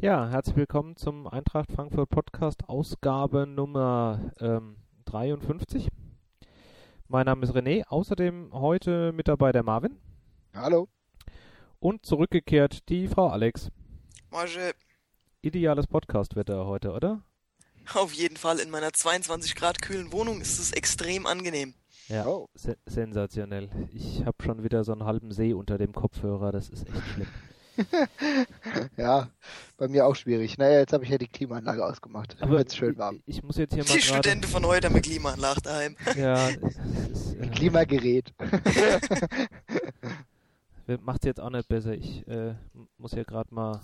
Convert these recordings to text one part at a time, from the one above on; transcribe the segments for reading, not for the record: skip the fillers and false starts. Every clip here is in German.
Ja, herzlich willkommen zum Eintracht Frankfurt Podcast, Ausgabe Nummer 53. Mein Name ist René, außerdem heute mit dabei der Marvin. Hallo. Und zurückgekehrt die Frau Alex. Marge. Ideales Podcast-Wetter heute, oder? Auf jeden Fall, in meiner 22 Grad kühlen Wohnung ist es extrem angenehm. Ja, sensationell. Ich habe schon wieder so einen halben See unter dem Kopfhörer, das ist echt schlimm. Ja, bei mir auch schwierig. Naja, jetzt habe ich ja die Klimaanlage ausgemacht. Aber wird's schön warm. Ich muss jetzt hier mal Die Studenten von heute haben eine Klimaanlage daheim. Ja, Ein Klimagerät. Macht's jetzt auch nicht besser. Ich muss hier gerade mal...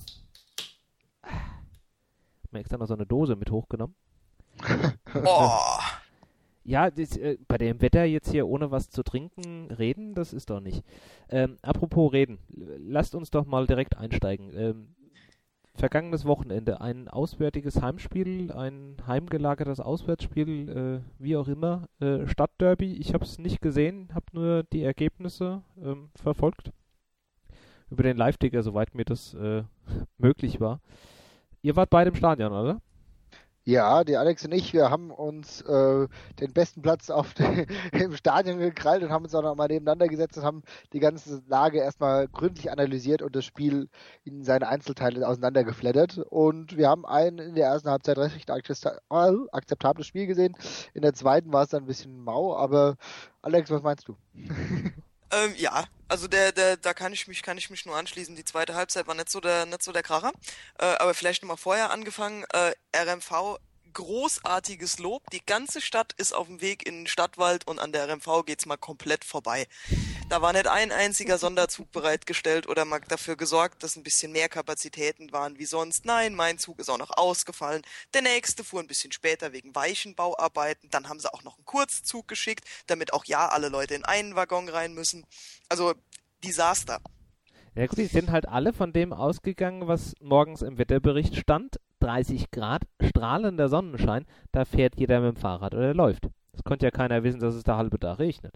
Hab mir extra noch so eine Dose mit hochgenommen. Oh. Ja, bei dem Wetter jetzt hier ohne was zu trinken reden, das ist doch nicht. Apropos reden, lasst uns doch mal direkt einsteigen. Vergangenes Wochenende, ein auswärtiges Heimspiel, ein heimgelagertes Auswärtsspiel, wie auch immer, Stadtderby. Ich habe es nicht gesehen, habe nur die Ergebnisse verfolgt. Über den Live-Ticker, soweit mir das möglich war. Ihr wart beide im Stadion, oder? Ja, die Alex und ich, wir haben uns den besten Platz im Stadion gekrallt und haben uns auch noch mal nebeneinander gesetzt und haben die ganze Lage erstmal gründlich analysiert und das Spiel in seine Einzelteile auseinandergeflattert. Und wir haben in der ersten Halbzeit recht akzeptables Spiel gesehen. In der zweiten war es dann ein bisschen mau, aber Alex, was meinst du? Ja, also da kann ich mich nur anschließen. Die zweite Halbzeit war nicht so der Kracher. Aber vielleicht nochmal vorher angefangen. RMV, großartiges Lob. Die ganze Stadt ist auf dem Weg in den Stadtwald und an der RMV geht's mal komplett vorbei. Da war nicht ein einziger Sonderzug bereitgestellt oder mal dafür gesorgt, dass ein bisschen mehr Kapazitäten waren wie sonst. Nein, mein Zug ist auch noch ausgefallen. Der nächste fuhr ein bisschen später wegen Weichenbauarbeiten. Dann haben sie auch noch einen Kurzzug geschickt, damit auch ja alle Leute in einen Waggon rein müssen. Also, Desaster. Ja gut, die sind halt alle von dem ausgegangen, was morgens im Wetterbericht stand. 30 Grad, strahlender Sonnenschein, da fährt jeder mit dem Fahrrad oder läuft. Das konnte ja keiner wissen, dass es der halbe Tag regnet.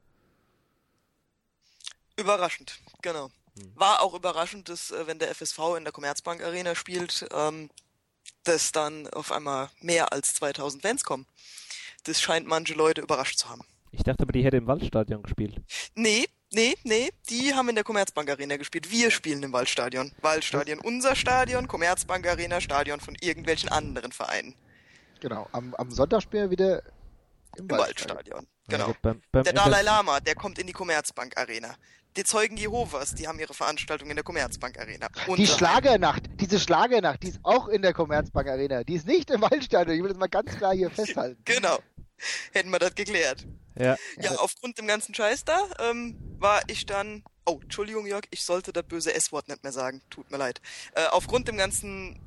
Überraschend, genau. War auch überraschend, dass wenn der FSV in der Commerzbank Arena spielt, dass dann auf einmal mehr als 2000 Fans kommen. Das scheint manche Leute überrascht zu haben. Ich dachte aber, die hätte im Waldstadion gespielt. Nee, die haben in der Commerzbank Arena gespielt. Wir spielen im Waldstadion. Waldstadion, unser Stadion, Commerzbank Arena, Stadion von irgendwelchen anderen Vereinen. Genau, am Sonntag spielen wir wieder im Waldstadion. Genau. Ja, beim der Dalai Lama, der kommt in die Commerzbank Arena. Die Zeugen Jehovas, die haben ihre Veranstaltung in der Commerzbank Arena. Diese Schlagernacht, die ist auch in der Commerzbank Arena. Die ist nicht im Waldstadion. Ich will das mal ganz klar hier festhalten. Genau. Hätten wir das geklärt. Ja, aufgrund dem ganzen Scheiß da, war ich dann... Oh, Entschuldigung, Jörg, ich sollte das böse S-Wort nicht mehr sagen. Tut mir leid. Aufgrund dem ganzen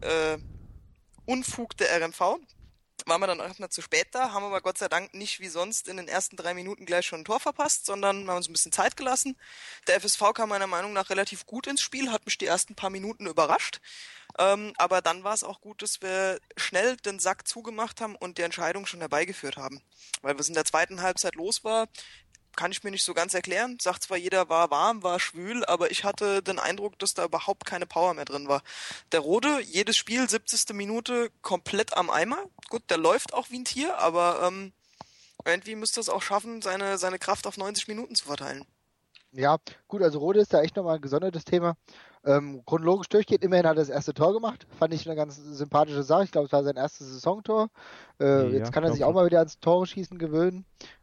Unfug der RMV waren wir dann auch nicht zu spät da, haben aber Gott sei Dank nicht wie sonst in den ersten 3 Minuten gleich schon ein Tor verpasst, sondern haben uns ein bisschen Zeit gelassen. Der FSV kam meiner Meinung nach relativ gut ins Spiel, hat mich die ersten paar Minuten überrascht. Aber dann war es auch gut, dass wir schnell den Sack zugemacht haben und die Entscheidung schon herbeigeführt haben. Weil was in der zweiten Halbzeit los war, kann ich mir nicht so ganz erklären. Sagt zwar jeder, war warm, war schwül, aber ich hatte den Eindruck, dass da überhaupt keine Power mehr drin war. Der Rode, jedes Spiel, 70. Minute, komplett am Eimer. Gut, der läuft auch wie ein Tier, aber irgendwie müsste es auch schaffen, seine Kraft auf 90 Minuten zu verteilen. Ja, gut, also Rode ist da echt nochmal ein gesondertes Thema. Chronologisch durchgeht, immerhin hat er das erste Tor gemacht. Fand ich eine ganz sympathische Sache. Ich glaube, es war sein erstes Saisontor. Jetzt kann er sich auch mal wieder ans Tore schießen gewöhnen.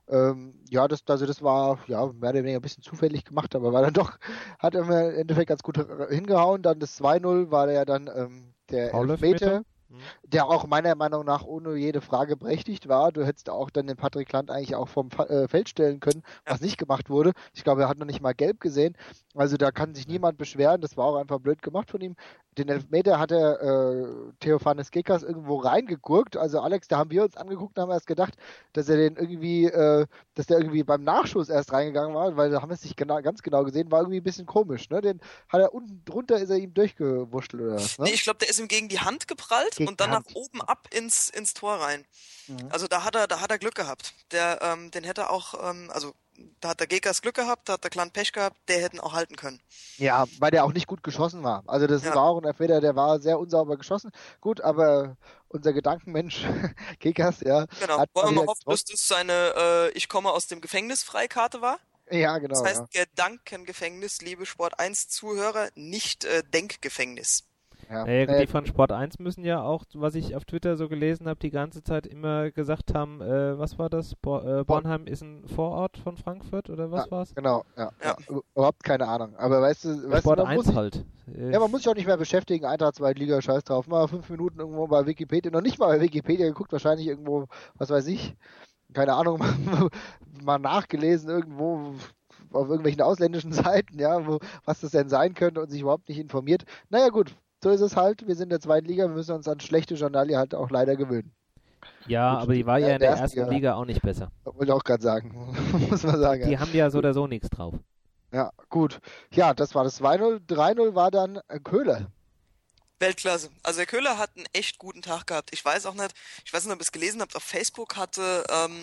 Das war ja mehr oder weniger ein bisschen zufällig gemacht, aber war dann doch, hat er im Endeffekt ganz gut hingehauen. Dann das 2-0 war ja dann der Elfmeter, der auch meiner Meinung nach ohne jede Frage berechtigt war. Du hättest auch dann den Patrick Land eigentlich auch vom Feld stellen können, was nicht gemacht wurde. Ich glaube, er hat noch nicht mal gelb gesehen. Also da kann sich niemand beschweren. Das war auch einfach blöd gemacht von ihm. Den Elfmeter hat er Theophanes Gekas irgendwo reingegurkt. Also Alex, da haben wir uns angeguckt und haben erst gedacht, dass er den irgendwie, dass der irgendwie beim Nachschuss erst reingegangen war, weil da haben wir es nicht ganz genau gesehen, war irgendwie ein bisschen komisch, ne? Den hat er unten drunter, ist er ihm durchgewurschtelt oder was, ne? Nee, ich glaube, der ist ihm gegen die Hand geprallt und dann nach oben ab ins Tor rein. Mhm. Also da hat er Glück gehabt. Den hätte auch, also da hat der Gekas Glück gehabt, da hat der Clan Pech gehabt, der hätten auch halten können. Ja, weil der auch nicht gut geschossen war. Also das war auch ein Elfmeter, der war sehr unsauber geschossen. Gut, aber unser Gedankenmensch, Gekas, ja. Genau, wollen wir mal hoffen, dass das seine Ich komme aus dem Gefängnis Freikarte war. Ja, genau. Das heißt Gedankengefängnis, liebe Sport 1 Zuhörer, nicht Denkgefängnis. Ja. Die von Sport 1 müssen ja auch, was ich auf Twitter so gelesen habe, die ganze Zeit immer gesagt haben, was war das? Bornheim ist ein Vorort von Frankfurt oder was war's? Genau, ja. Überhaupt keine Ahnung. Aber weißt du, Sport 1 halt. Ja, man muss sich auch nicht mehr beschäftigen, Eintracht, Zweitliga, scheiß drauf. Mal 5 Minuten irgendwo bei Wikipedia, noch nicht mal bei Wikipedia geguckt, wahrscheinlich irgendwo, was weiß ich, keine Ahnung, mal nachgelesen irgendwo auf irgendwelchen ausländischen Seiten, ja, was das denn sein könnte und sich überhaupt nicht informiert. Naja gut, so ist es halt. Wir sind in der zweiten Liga, wir müssen uns an schlechte Journalie halt auch leider gewöhnen. Ja, gut, aber die war ja in der ersten Liga auch nicht besser. Wollte ich auch gerade sagen. Muss man sagen. Die haben ja so oder so nichts drauf. Ja, gut. Ja, das war das 2-0. 3-0 war dann Köhler. Weltklasse. Also der Köhler hat einen echt guten Tag gehabt. Ich weiß nicht, ob ihr es gelesen habt, auf Facebook hatte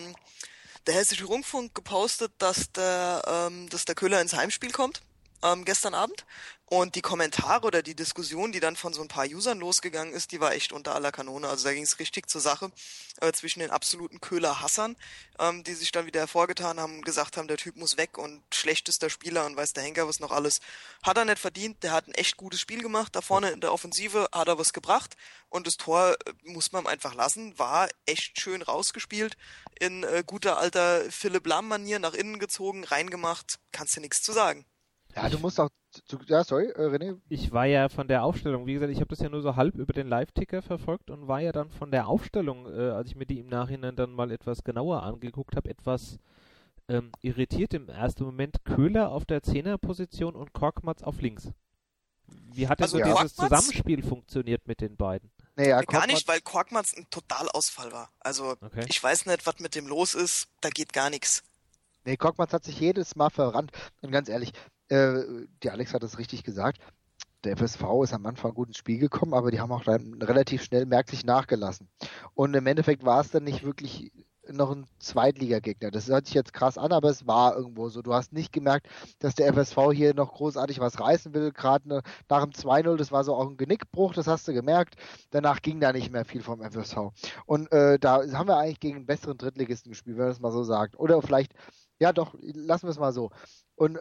der Hessische Rundfunk gepostet, dass der Köhler ins Heimspiel kommt, gestern Abend. Und die Kommentare oder die Diskussion, die dann von so ein paar Usern losgegangen ist, die war echt unter aller Kanone. Also da ging es richtig zur Sache zwischen den absoluten Köhler-Hassern, die sich dann wieder hervorgetan haben und gesagt haben, der Typ muss weg und schlechtester Spieler und weiß der Henker was noch alles. Hat er nicht verdient, der hat ein echt gutes Spiel gemacht. Da vorne in der Offensive hat er was gebracht und das Tor muss man ihm einfach lassen. War echt schön rausgespielt, in guter alter Philipp Lahm-Manier, nach innen gezogen, reingemacht. Kannst du nichts zu sagen. Ja, du musst auch... Ja, sorry, René. Ich war ja von der Aufstellung, wie gesagt, ich habe das ja nur so halb über den Live-Ticker verfolgt und war ja dann von der Aufstellung, als ich mir die im Nachhinein dann mal etwas genauer angeguckt habe, etwas irritiert im ersten Moment. Köhler auf der 10er-Position und Korkmaz auf links. Wie hat denn so dieses Zusammenspiel funktioniert mit den beiden? Naja, gar nicht, weil Korkmaz ein Totalausfall war. Also Ich weiß nicht, was mit dem los ist, da geht gar nichts. Nee, Korkmaz hat sich jedes Mal verrannt. Und ganz ehrlich, die Alex hat es richtig gesagt, der FSV ist am Anfang gut ins Spiel gekommen, aber die haben auch dann relativ schnell merklich nachgelassen. Und im Endeffekt war es dann nicht wirklich noch ein Zweitligagegner. Das hört sich jetzt krass an, aber es war irgendwo so. Du hast nicht gemerkt, dass der FSV hier noch großartig was reißen will, gerade nach dem 2-0, das war so auch ein Genickbruch, das hast du gemerkt. Danach ging da nicht mehr viel vom FSV. Und da haben wir eigentlich gegen einen besseren Drittligisten gespielt, wenn man das mal so sagt. Oder vielleicht, ja doch, lassen wir es mal so. Und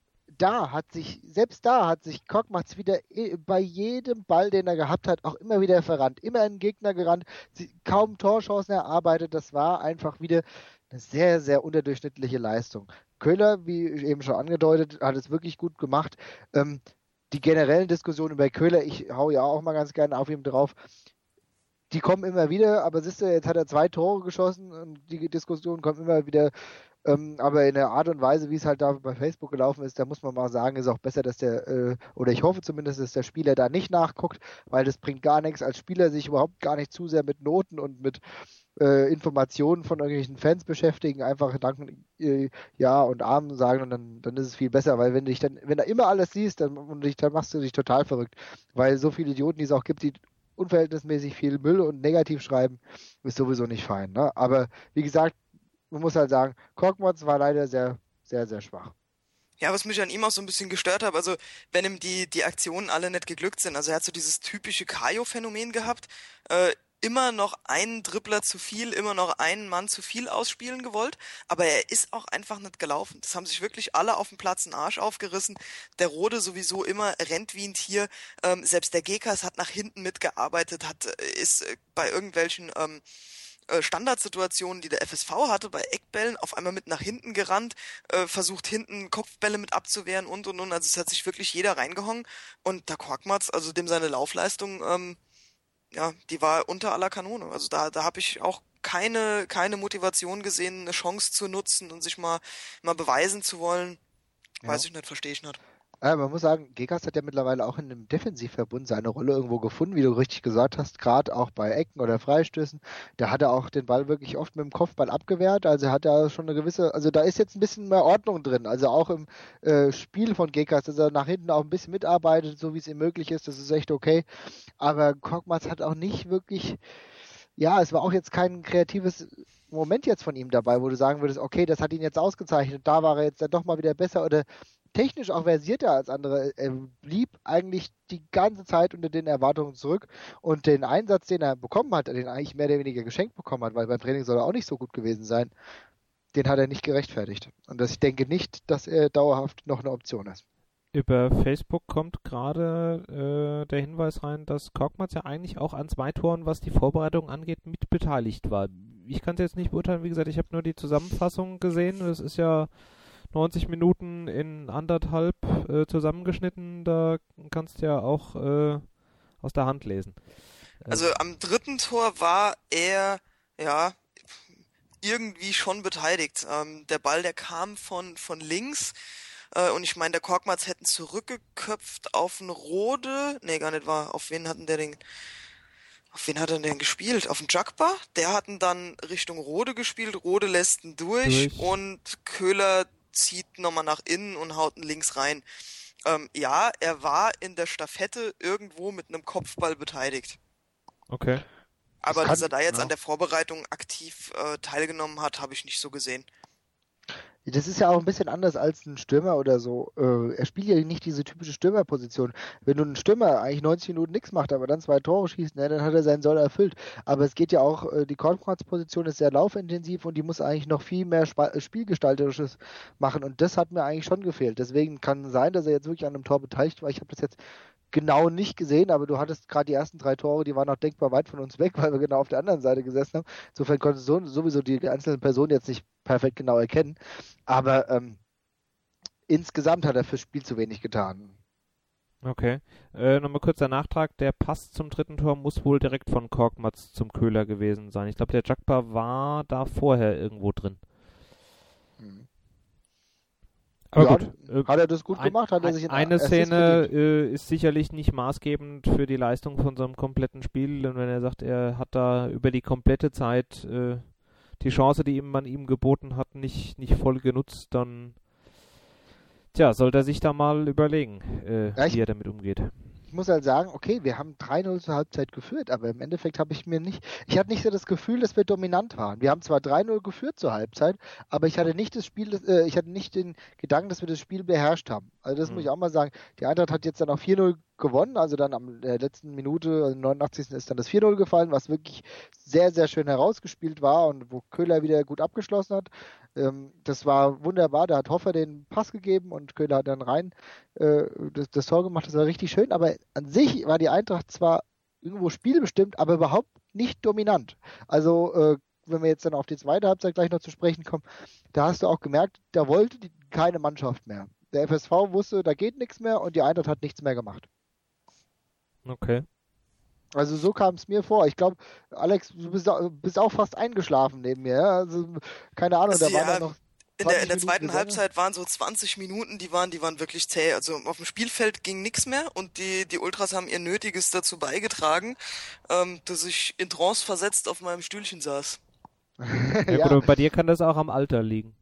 selbst da hat sich Korkmaz wieder bei jedem Ball, den er gehabt hat, auch immer wieder verrannt. Immer in den Gegner gerannt, kaum Torchancen erarbeitet. Das war einfach wieder eine sehr, sehr unterdurchschnittliche Leistung. Köhler, wie eben schon angedeutet, hat es wirklich gut gemacht. Die generellen Diskussionen über Köhler, ich hau ja auch mal ganz gerne auf ihm drauf, die kommen immer wieder, aber siehst du, jetzt hat er 2 Tore geschossen und die Diskussion kommt immer wieder. Aber in der Art und Weise, wie es halt da bei Facebook gelaufen ist, da muss man mal sagen, ist auch besser, dass oder ich hoffe zumindest, dass der Spieler da nicht nachguckt, weil das bringt gar nichts, als Spieler sich überhaupt gar nicht zu sehr mit Noten und mit Informationen von irgendwelchen Fans beschäftigen, einfach Danken Ja und Amen sagen und dann ist es viel besser, weil wenn du immer alles siehst, dann machst du dich total verrückt, weil so viele Idioten, die es auch gibt, die unverhältnismäßig viel Müll und negativ schreiben, ist sowieso nicht fein. Ne? Aber wie gesagt, man muss halt sagen, Korkmaz war leider sehr, sehr, sehr schwach. Ja, was mich an ihm auch so ein bisschen gestört hat, also wenn ihm die Aktionen alle nicht geglückt sind, also er hat so dieses typische Kajo-Phänomen gehabt, immer noch einen Dribbler zu viel, immer noch einen Mann zu viel ausspielen gewollt, aber er ist auch einfach nicht gelaufen. Das haben sich wirklich alle auf dem Platz einen Arsch aufgerissen. Der Rode sowieso immer rennt wie ein Tier. Selbst der Gekas hat nach hinten mitgearbeitet, ist bei irgendwelchen Standardsituationen, die der FSV hatte, bei Eckbällen, auf einmal mit nach hinten gerannt, versucht hinten Kopfbälle mit abzuwehren und. Also es hat sich wirklich jeder reingehangen. Und der Korkmaz, also dem seine Laufleistung, die war unter aller Kanone. Also da habe ich auch keine Motivation gesehen, eine Chance zu nutzen und sich mal beweisen zu wollen. Weiß ich nicht, verstehe ich nicht. Man muss sagen, Gekas hat ja mittlerweile auch in dem Defensivverbund seine Rolle irgendwo gefunden, wie du richtig gesagt hast, gerade auch bei Ecken oder Freistößen. Da hat er auch den Ball wirklich oft mit dem Kopfball abgewehrt, also hat er schon eine gewisse, also da ist jetzt ein bisschen mehr Ordnung drin, also auch im Spiel von Gekas, dass er nach hinten auch ein bisschen mitarbeitet, so wie es ihm möglich ist, das ist echt okay. Aber Korkmaz hat auch nicht wirklich, ja, es war auch jetzt kein kreatives Moment jetzt von ihm dabei, wo du sagen würdest, okay, das hat ihn jetzt ausgezeichnet, da war er jetzt dann doch mal wieder besser oder technisch auch versierter als andere. Er blieb eigentlich die ganze Zeit unter den Erwartungen zurück und den Einsatz, den er bekommen hat, den er eigentlich mehr oder weniger geschenkt bekommen hat, weil beim Training soll er auch nicht so gut gewesen sein, den hat er nicht gerechtfertigt. Und ich denke nicht, dass er dauerhaft noch eine Option ist. Über Facebook kommt gerade der Hinweis rein, dass Korkmaz ja eigentlich auch an 2 Toren, was die Vorbereitung angeht, mit beteiligt war. Ich kann es jetzt nicht beurteilen, wie gesagt, ich habe nur die Zusammenfassung gesehen. Das ist ja 90 Minuten in 1,5 zusammengeschnitten, da kannst du ja auch aus der Hand lesen. Also am 3. Tor war er, ja, irgendwie schon beteiligt. Der Ball, der kam von links und ich meine, der Korkmaz hätten zurückgeköpft auf einen Rode. Nee, gar nicht wahr. Auf wen hat er denn gespielt? Auf den Jagba? Der hatten dann Richtung Rode gespielt. Rode lässt ihn durch und Köhler zieht nochmal nach innen und haut ihn links rein. Ja, er war in der Staffette irgendwo mit einem Kopfball beteiligt. Okay. Aber dass er da jetzt an der Vorbereitung aktiv teilgenommen hat, habe ich nicht so gesehen. Das ist ja auch ein bisschen anders als ein Stürmer oder so. Er spielt ja nicht diese typische Stürmerposition. Wenn du einen Stürmer eigentlich 90 Minuten nichts macht, aber dann 2 Tore schießt, ne, dann hat er seinen Soll erfüllt. Aber es geht ja auch, die Korkmaz-Position ist sehr laufintensiv und die muss eigentlich noch viel mehr Spielgestalterisches machen. Und das hat mir eigentlich schon gefehlt. Deswegen kann sein, dass er jetzt wirklich an einem Tor beteiligt war. Ich habe das jetzt genau nicht gesehen, aber du hattest gerade die ersten 3 Tore, die waren auch denkbar weit von uns weg, weil wir genau auf der anderen Seite gesessen haben. Insofern konntest du sowieso die einzelnen Personen jetzt nicht perfekt genau erkennen. Aber insgesamt hat er fürs Spiel zu wenig getan. Okay. Nochmal kurz der Nachtrag. Der Pass zum 3. Tor muss wohl direkt von Korkmaz zum Köhler gewesen sein. Ich glaube, der Jagba war da vorher irgendwo drin. Aber ja, gut. Hat er das gut gemacht? Hat er sich eine Szene ist sicherlich nicht maßgebend für die Leistung von so einem kompletten Spiel. Und wenn er sagt, er hat da über die komplette Zeit die Chance, die man ihm geboten hat, nicht voll genutzt, dann sollte er sich da mal überlegen, wie er damit umgeht. Ich muss halt sagen, okay, wir haben 3-0 zur Halbzeit geführt, aber im Endeffekt hatte nicht so das Gefühl, dass wir dominant waren. Wir haben zwar 3-0 geführt zur Halbzeit, aber ich hatte nicht ich hatte nicht den Gedanken, dass wir das Spiel beherrscht haben. Also das muss ich auch mal sagen. Die Eintracht hat jetzt dann auch 4-0 gewonnen, also dann am letzten Minute, also 89. ist dann das 4-0 gefallen, was wirklich sehr, sehr schön herausgespielt war und wo Köhler wieder gut abgeschlossen hat. Das war wunderbar, da hat Hoffer den Pass gegeben und Köhler hat dann rein das Tor gemacht, das war richtig schön, aber an sich war die Eintracht zwar irgendwo spielbestimmt, aber überhaupt nicht dominant. Also wenn wir jetzt dann auf die zweite Halbzeit gleich noch zu sprechen kommen, da hast du auch gemerkt, da wollte keine Mannschaft mehr. Der FSV wusste, da geht nichts mehr und die Eintracht hat nichts mehr gemacht. Okay. Also so kam es mir vor. Ich glaube, Alex, du bist auch fast eingeschlafen neben mir. Ja? Also keine Ahnung, da waren dann noch in der zweiten Halbzeit waren so 20 Minuten, die waren wirklich zäh. Also auf dem Spielfeld ging nichts mehr und die Ultras haben ihr Nötiges dazu beigetragen, dass ich in Trance versetzt auf meinem Stühlchen saß. Ja, gut, bei dir kann das auch am Alter liegen.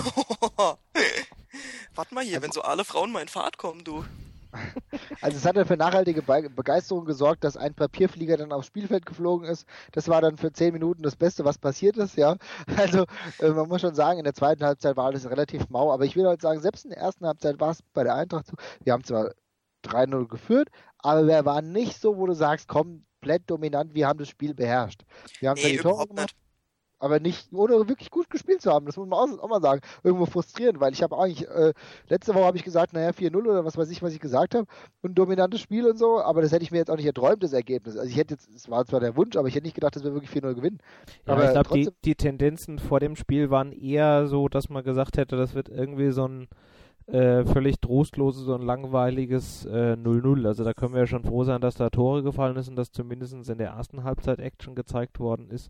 Warte mal hier, wenn so alle Frauen mal in Fahrt kommen, du. Also es hat dann für nachhaltige Begeisterung gesorgt, dass ein Papierflieger dann aufs Spielfeld geflogen ist. Das war dann für 10 Minuten das Beste, was passiert ist, ja. Also man muss schon sagen, in der zweiten Halbzeit war alles relativ mau, aber ich will halt sagen, selbst in der ersten Halbzeit war es bei der Eintracht so, wir haben zwar 3-0 geführt, aber wir waren nicht so, wo du sagst, komplett dominant, wir haben das Spiel beherrscht. Wir haben zwar die Tore gemacht, aber nicht, ohne wirklich gut gespielt zu haben. Das muss man auch mal sagen. Irgendwo frustrierend, weil ich habe eigentlich, letzte Woche habe ich gesagt, 4-0 oder was weiß ich, was ich gesagt habe. Und ein dominantes Spiel und so, aber das hätte ich mir jetzt auch nicht erträumt, das Ergebnis. Also es war zwar der Wunsch, aber ich hätte nicht gedacht, dass wir wirklich 4-0 gewinnen. Ja, aber ich glaube, die Tendenzen vor dem Spiel waren eher so, dass man gesagt hätte, das wird irgendwie so ein völlig trostloses und langweiliges 0-0. Also da können wir ja schon froh sein, dass da Tore gefallen ist und dass zumindest in der ersten Halbzeit Action gezeigt worden ist.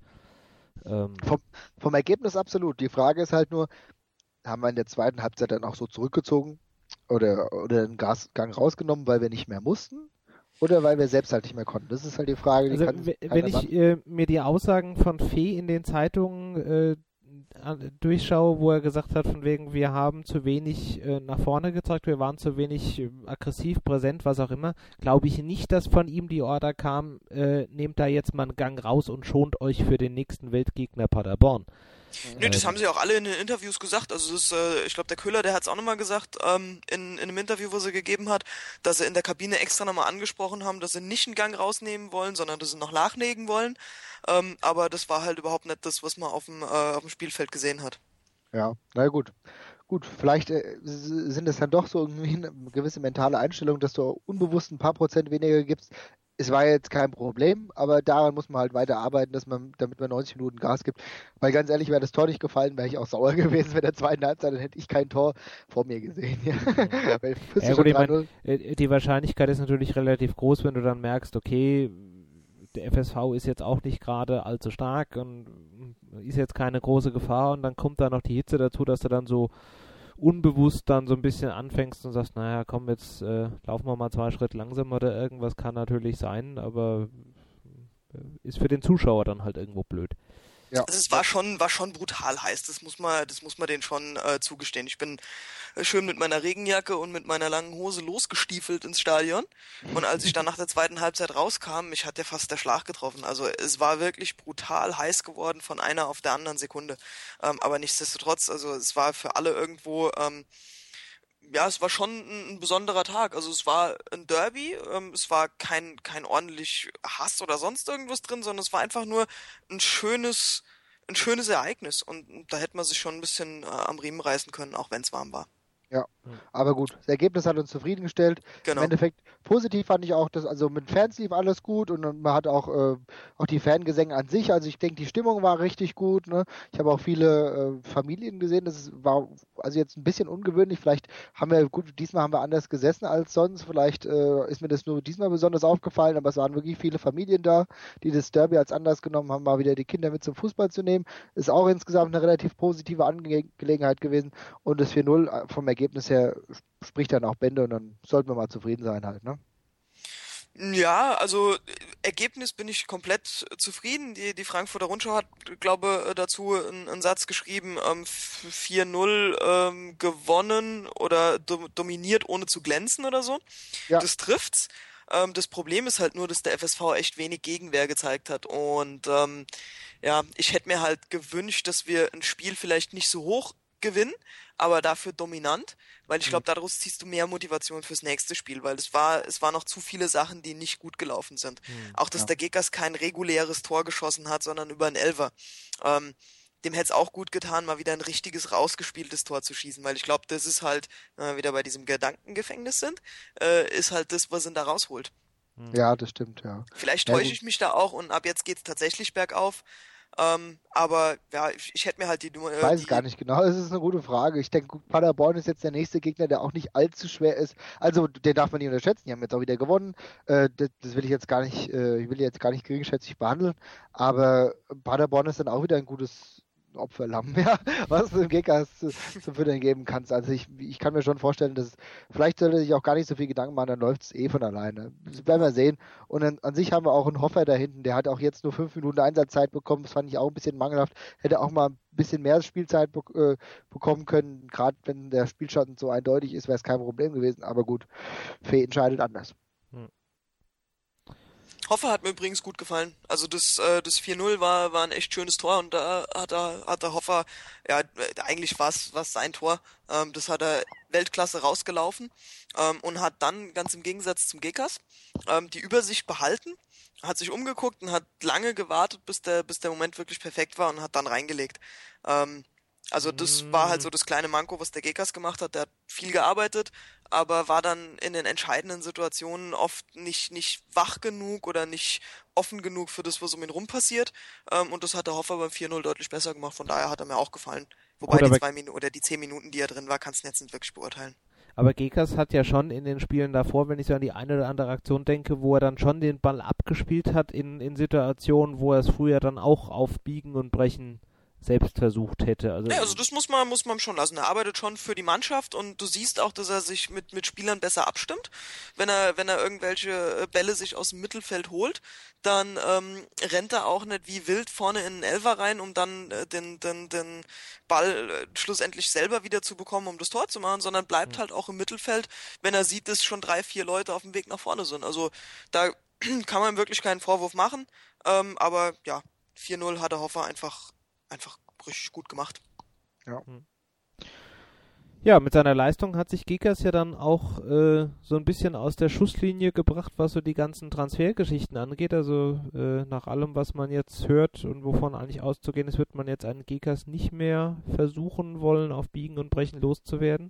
Vom Ergebnis absolut. Die Frage ist halt nur, haben wir in der zweiten Halbzeit dann auch so zurückgezogen? oder einen Gasgang rausgenommen, weil wir nicht mehr mussten? Oder weil wir selbst halt nicht mehr konnten? Das ist halt die Frage. Die Also wenn ich mir die Aussagen von Fee in den Zeitungen durchschaue, wo er gesagt hat, von wegen, wir haben zu wenig nach vorne gezeigt, wir waren zu wenig aggressiv, präsent, was auch immer, glaube ich nicht, dass von ihm die Order kam, nehmt da jetzt mal einen Gang raus und schont euch für den nächsten Weltgegner Paderborn. Nö, das haben sie auch alle in den Interviews gesagt. Also das ist, ich glaube, der Köhler, der hat es auch nochmal gesagt, in einem Interview, wo sie gegeben hat, dass sie in der Kabine extra nochmal angesprochen haben, dass sie nicht einen Gang rausnehmen wollen, sondern dass sie noch nachlegen wollen. Aber das war halt überhaupt nicht das, was man auf dem Spielfeld gesehen hat. Ja, na gut. Gut, vielleicht sind es dann doch so irgendwie eine gewisse mentale Einstellung, dass du unbewusst ein paar Prozent weniger gibst. Es war jetzt kein Problem, aber daran muss man halt weiter arbeiten, damit man 90 Minuten Gas gibt. Weil ganz ehrlich, wäre das Tor nicht gefallen, wäre ich auch sauer gewesen mit der zweiten Halbzeit, dann hätte ich kein Tor vor mir gesehen. Ja, ja gut, ich meine, die Wahrscheinlichkeit ist natürlich relativ groß, wenn du dann merkst, okay, der FSV ist jetzt auch nicht gerade allzu stark und ist jetzt keine große Gefahr und dann kommt da noch die Hitze dazu, dass du dann so unbewusst dann so ein bisschen anfängst und sagst, naja, komm, jetzt laufen wir mal 2 Schritte langsam oder irgendwas, kann natürlich sein, aber ist für den Zuschauer dann halt irgendwo blöd. Ja. Also es war schon brutal heiß, das muss man denen schon zugestehen. Ich bin schön mit meiner Regenjacke und mit meiner langen Hose losgestiefelt ins Stadion und als ich dann nach der zweiten Halbzeit rauskam, mich hat ja fast der Schlag getroffen. Also es war wirklich brutal heiß geworden von einer auf der anderen Sekunde. Aber nichtsdestotrotz, also es war für alle irgendwo ja, es war schon ein besonderer Tag. Also es war ein Derby, es war kein ordentlich Hass oder sonst irgendwas drin, sondern es war einfach nur ein schönes Ereignis. Und da hätte man sich schon ein bisschen am Riemen reißen können, auch wenn es warm war. Ja, aber gut, das Ergebnis hat uns zufriedengestellt. Genau. Im Endeffekt positiv fand ich auch, dass also mit Fans lief alles gut und man hat auch die Fangesänge an sich, also ich denke, die Stimmung war richtig gut. Ne? Ich habe auch viele Familien gesehen, das war also jetzt ein bisschen ungewöhnlich, vielleicht diesmal haben wir anders gesessen als sonst, vielleicht ist mir das nur diesmal besonders aufgefallen, aber es waren wirklich viele Familien da, die das Derby als Anlass genommen haben, mal wieder die Kinder mit zum Fußball zu nehmen. Ist auch insgesamt eine relativ positive Angelegenheit gewesen und das 4-0 vom Ergebnis her spricht dann auch Bände und dann sollten wir mal zufrieden sein halt, ne? Ja, also Ergebnis bin ich komplett zufrieden. Die Frankfurter Rundschau hat, glaube dazu einen Satz geschrieben, 4-0 gewonnen oder dominiert ohne zu glänzen oder so. Ja. Das trifft's. Das Problem ist halt nur, dass der FSV echt wenig Gegenwehr gezeigt hat und ja, ich hätte mir halt gewünscht, dass wir ein Spiel vielleicht nicht so hoch gewinnen, aber dafür dominant, weil ich glaube, daraus ziehst du mehr Motivation fürs nächste Spiel, weil es war noch zu viele Sachen, die nicht gut gelaufen sind. Auch, dass der Gekas kein reguläres Tor geschossen hat, sondern über einen Elfer. Dem hätte es auch gut getan, mal wieder ein richtiges, rausgespieltes Tor zu schießen, weil ich glaube, das ist halt, wenn wir wieder bei diesem Gedankengefängnis sind, ist halt das, was ihn da rausholt. Ja, das stimmt, ja. Vielleicht täusche ich mich da auch und ab jetzt geht's tatsächlich bergauf. Aber ja, ich hätte mir halt die Nummer. Ich weiß es gar nicht genau, das ist eine gute Frage. Ich denke, Paderborn ist jetzt der nächste Gegner, der auch nicht allzu schwer ist. Also, den darf man nicht unterschätzen, die haben jetzt auch wieder gewonnen. Das will ich jetzt gar nicht, geringschätzig behandeln. Aber Paderborn ist dann auch wieder ein gutes Opferlamm, ja, was du dem Gekas zum Füttern geben kannst. Also ich kann mir schon vorstellen, dass vielleicht sollte sich auch gar nicht so viel Gedanken machen, dann läuft es von alleine. Das werden wir sehen. Und an sich haben wir auch einen Hoffer da hinten, der hat auch jetzt nur 5 Minuten Einsatzzeit bekommen. Das fand ich auch ein bisschen mangelhaft. Hätte auch mal ein bisschen mehr Spielzeit bekommen können. Gerade wenn der Spielstand so eindeutig ist, wäre es kein Problem gewesen. Aber gut, Fee entscheidet anders. Hoffer hat mir übrigens gut gefallen. Also das 4-0 war ein echt schönes Tor und da hat der Hoffer, ja, eigentlich war es sein Tor. Das hat er Weltklasse rausgelaufen und hat dann, ganz im Gegensatz zum Gekas, die Übersicht behalten, hat sich umgeguckt und hat lange gewartet, bis der Moment wirklich perfekt war und hat dann reingelegt. Also das war halt so das kleine Manko, was der Gekas gemacht hat. Der hat viel gearbeitet, aber war dann in den entscheidenden Situationen oft nicht wach genug oder nicht offen genug für das, was um ihn rum passiert. Und das hat der Hoffer beim 4-0 deutlich besser gemacht. Von daher hat er mir auch gefallen. Wobei die 2 Minuten oder die 10 Minuten, die er drin war, kannst du jetzt nicht wirklich beurteilen. Aber Gekas hat ja schon in den Spielen davor, wenn ich so an die eine oder andere Aktion denke, wo er dann schon den Ball abgespielt hat in Situationen, wo er es früher dann auch auf Biegen und Brechen selbst versucht hätte. Also das muss man schon lassen. Er arbeitet schon für die Mannschaft und du siehst auch, dass er sich mit Spielern besser abstimmt. Wenn er irgendwelche Bälle sich aus dem Mittelfeld holt, dann rennt er auch nicht wie wild vorne in den Elfer rein, um dann den Ball schlussendlich selber wieder zu bekommen, um das Tor zu machen, sondern bleibt halt auch im Mittelfeld, wenn er sieht, dass schon 3, 4 Leute auf dem Weg nach vorne sind. Also da kann man wirklich keinen Vorwurf machen. Aber ja, 4-0 hat der Hoffer einfach richtig gut gemacht. Ja. Ja, mit seiner Leistung hat sich Gekas ja dann auch so ein bisschen aus der Schusslinie gebracht, was so die ganzen Transfergeschichten angeht. Also nach allem, was man jetzt hört und wovon eigentlich auszugehen ist, wird man jetzt einen Gekas nicht mehr versuchen wollen, auf Biegen und Brechen loszuwerden.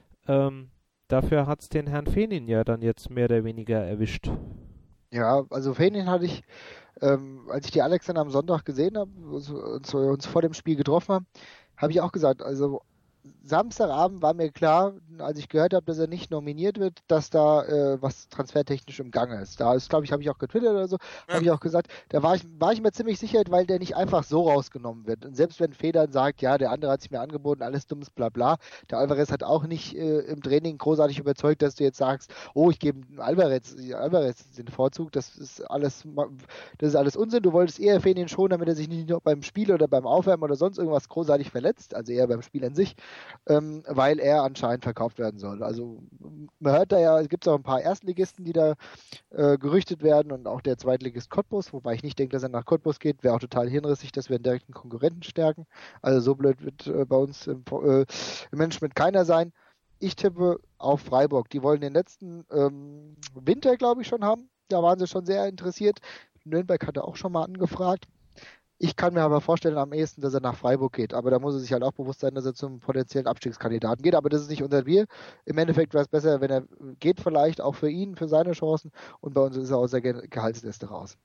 Dafür hat es den Herrn Fenin ja dann jetzt mehr oder weniger erwischt. Ja, also Fenin hatte ich, als ich die Alex dann am Sonntag gesehen habe, uns vor dem Spiel getroffen haben, habe ich auch gesagt, also Samstagabend war mir klar, als ich gehört habe, dass er nicht nominiert wird, dass da was transfertechnisch im Gange ist. Da ist, glaube ich, habe ich auch getwittert oder so, habe ich auch gesagt, da war ich mir ziemlich sicher, weil der nicht einfach so rausgenommen wird. Und selbst wenn Federn sagt, ja, der andere hat sich mir angeboten, alles dummes Blabla, der Alvarez hat auch nicht im Training großartig überzeugt, dass du jetzt sagst, oh, ich gebe Alvarez den Vorzug, das ist alles Unsinn. Du wolltest eher Fenin schonen, damit er sich nicht nur beim Spiel oder beim Aufwärmen oder sonst irgendwas großartig verletzt, also eher beim Spiel an sich. Weil er anscheinend verkauft werden soll. Also man hört da ja, es gibt auch ein paar Erstligisten, die da gerüchtet werden und auch der Zweitligist Cottbus, wobei ich nicht denke, dass er nach Cottbus geht, wäre auch total hinrissig, dass wir einen direkten Konkurrenten stärken. Also so blöd wird bei uns im Management keiner sein. Ich tippe auf Freiburg. Die wollen den letzten Winter, glaube ich, schon haben. Da waren sie schon sehr interessiert. Nürnberg hatte auch schon mal angefragt. Ich kann mir aber vorstellen am ehesten, dass er nach Freiburg geht. Aber da muss er sich halt auch bewusst sein, dass er zum potenziellen Abstiegskandidaten geht. Aber das ist nicht unser Bier. Im Endeffekt wäre es besser, wenn er geht, vielleicht auch für ihn, für seine Chancen. Und bei uns ist er aus der Gehaltsliste raus.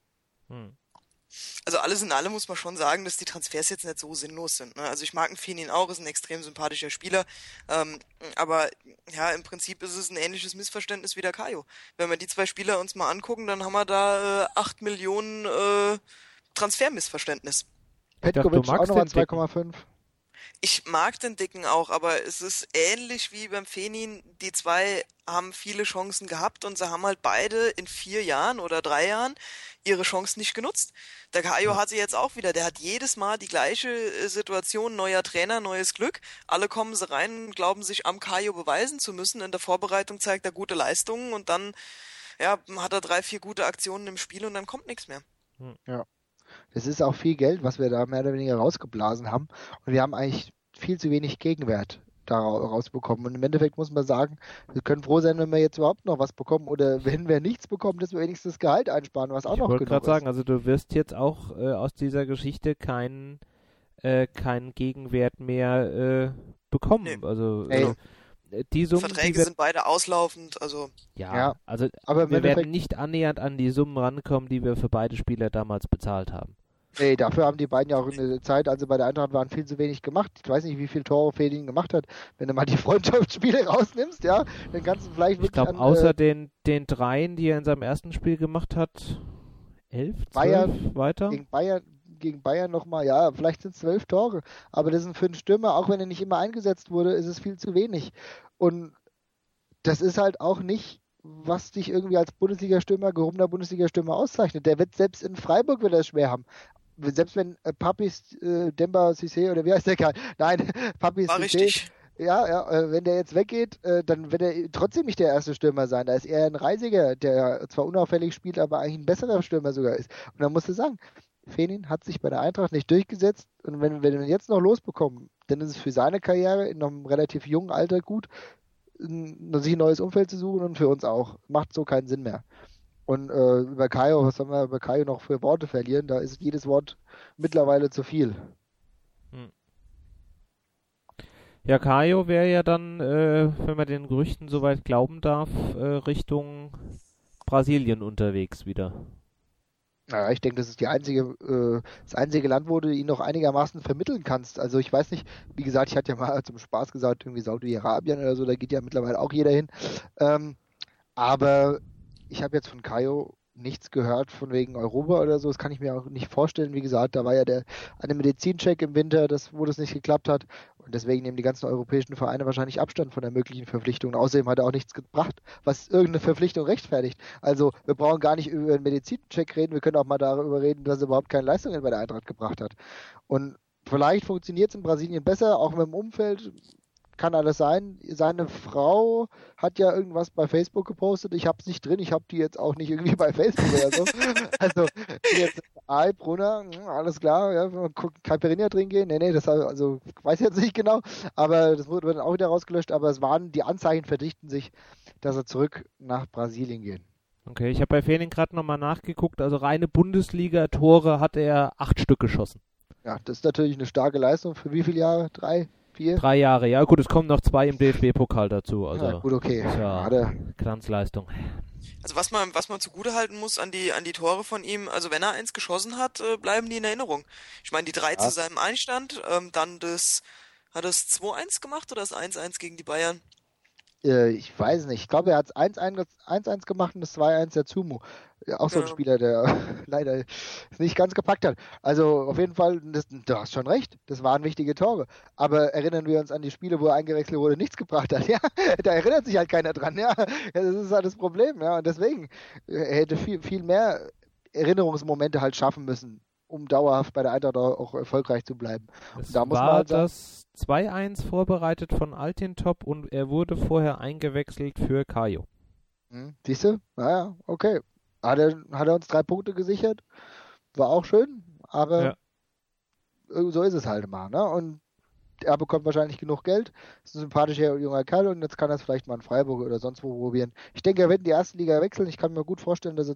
Also alles in allem muss man schon sagen, dass die Transfers jetzt nicht so sinnlos sind. Ne? Also ich mag einen Fenin auch, ist ein extrem sympathischer Spieler. Aber ja, im Prinzip ist es ein ähnliches Missverständnis wie der Kajo. Wenn wir die zwei Spieler uns mal angucken, dann haben wir da 8 Millionen Transfermissverständnis. Petkovic auch noch an 2,5. Ich mag den Dicken auch, aber es ist ähnlich wie beim Fenin. Die zwei haben viele Chancen gehabt und sie haben halt beide in 4 Jahren oder 3 Jahren ihre Chancen nicht genutzt. Der Kajo hat sie jetzt auch wieder. Der hat jedes Mal die gleiche Situation, neuer Trainer, neues Glück. Alle kommen sie rein und glauben sich am Kajo beweisen zu müssen. In der Vorbereitung zeigt er gute Leistungen und dann hat er 3, 4 gute Aktionen im Spiel und dann kommt nichts mehr. Ja. Das ist auch viel Geld, was wir da mehr oder weniger rausgeblasen haben. Und wir haben eigentlich viel zu wenig Gegenwert da rausbekommen. Und im Endeffekt muss man sagen, wir können froh sein, wenn wir jetzt überhaupt noch was bekommen. Oder wenn wir nichts bekommen, dass wir wenigstens das Gehalt einsparen, was auch noch genug ist. Ich wollte gerade sagen, also du wirst jetzt auch aus dieser Geschichte keinen Gegenwert mehr bekommen. Nee. Also die Summen, Verträge sind beide auslaufend, also... Ja, also aber wir werden nicht annähernd an die Summen rankommen, die wir für beide Spieler damals bezahlt haben. Nee, dafür haben die beiden ja auch in der Zeit, also bei der Eintracht waren viel zu wenig gemacht. Ich weiß nicht, wie viel Tore Fenin gemacht hat. Wenn du mal die Freundschaftsspiele rausnimmst, ja, dann kannst du vielleicht wirklich... Ich glaube, außer den 3, die er in seinem ersten Spiel gemacht hat, 11, 12 Bayern, weiter? Gegen Bayern nochmal, ja, vielleicht sind es 12 Tore, aber das sind für einen Stürmer, auch wenn er nicht immer eingesetzt wurde, ist es viel zu wenig. Und das ist halt auch nicht, was dich irgendwie als gehobener Bundesliga-Stürmer auszeichnet. Der wird selbst in Freiburg wird er es schwer haben. Selbst wenn Papis Demba Cissé oder wie heißt der Kerl? Nein, Papis Cissé. Ja, wenn der jetzt weggeht, dann wird er trotzdem nicht der erste Stürmer sein. Da ist eher ein Reisiger, der zwar unauffällig spielt, aber eigentlich ein besserer Stürmer sogar ist. Und dann musst du sagen, Fenin hat sich bei der Eintracht nicht durchgesetzt und wenn wir ihn jetzt noch losbekommen, dann ist es für seine Karriere in einem relativ jungen Alter gut, sich ein neues Umfeld zu suchen und für uns auch. Macht so keinen Sinn mehr. Und über Kajo, was sollen wir über Kajo noch für Worte verlieren? Da ist jedes Wort mittlerweile zu viel. Ja, Kajo wäre ja dann, wenn man den Gerüchten soweit glauben darf, Richtung Brasilien unterwegs wieder. Naja, ich denke, das ist das einzige Land, wo du ihn noch einigermaßen vermitteln kannst. Also ich weiß nicht, wie gesagt, ich hatte ja mal zum Spaß gesagt, irgendwie Saudi-Arabien oder so, da geht ja mittlerweile auch jeder hin. Aber ich habe jetzt von Kajo nichts gehört von wegen Europa oder so. Das kann ich mir auch nicht vorstellen. Wie gesagt, da war ja eine Medizincheck im Winter, wo das nicht geklappt hat. Und deswegen nehmen die ganzen europäischen Vereine wahrscheinlich Abstand von der möglichen Verpflichtung. Außerdem hat er auch nichts gebracht, was irgendeine Verpflichtung rechtfertigt. Also wir brauchen gar nicht über einen Medizincheck reden. Wir können auch mal darüber reden, dass er überhaupt keine Leistungen bei der Eintracht gebracht hat. Und vielleicht funktioniert es in Brasilien besser, auch mit dem Umfeld. Kann alles sein. Seine Frau hat ja irgendwas bei Facebook gepostet. Ich hab's nicht drin. Ich hab die jetzt auch nicht irgendwie bei Facebook oder so. Also jetzt Brunner, alles klar. Ja, Caipirinha trinken gehen. Nee, das also weiß jetzt nicht genau. Aber das wurde dann auch wieder rausgelöscht. Aber es waren die Anzeichen verdichten sich, dass er zurück nach Brasilien geht. Okay, ich habe bei Feeling gerade nochmal nachgeguckt. Also reine Bundesliga-Tore hat er 8 Stück geschossen. Ja, das ist natürlich eine starke Leistung. Für wie viele Jahre? 3? 4? 3 Jahre, ja gut, es kommen noch 2 im DFB-Pokal dazu. Also ja, gut, okay. Ja, Glanzleistung. Also was man zugutehalten muss an die Tore von ihm, also wenn er eins geschossen hat, bleiben die in Erinnerung. Ich meine, die 3 zu seinem Einstand, dann hat es 2-1 gemacht oder das 1-1 gegen die Bayern? Ich weiß nicht. Ich glaube, er hat es 1-1 gemacht und das 2-1 der Zumu. Auch so ein Spieler, der leider nicht ganz gepackt hat. Also auf jeden Fall, du hast schon recht, das waren wichtige Tore. Aber erinnern wir uns an die Spiele, wo er eingewechselt wurde, nichts gebracht hat. Ja, da erinnert sich halt keiner dran. Ja, das ist halt das Problem. Ja, und deswegen, er hätte viel mehr Erinnerungsmomente halt schaffen müssen, um dauerhaft bei der Eintracht auch erfolgreich zu bleiben. Es da muss war man halt das 2-1 vorbereitet von Altintop und er wurde vorher eingewechselt für Kajo. Siehst du? Naja, okay. Hat er uns 3 Punkte gesichert. War auch schön, aber so ist es halt mal. Ne? Und er bekommt wahrscheinlich genug Geld. Ist ein sympathischer junger Kerl und jetzt kann er es vielleicht mal in Freiburg oder sonst wo probieren. Ich denke, er wird in die erste Liga wechseln. Ich kann mir gut vorstellen, dass er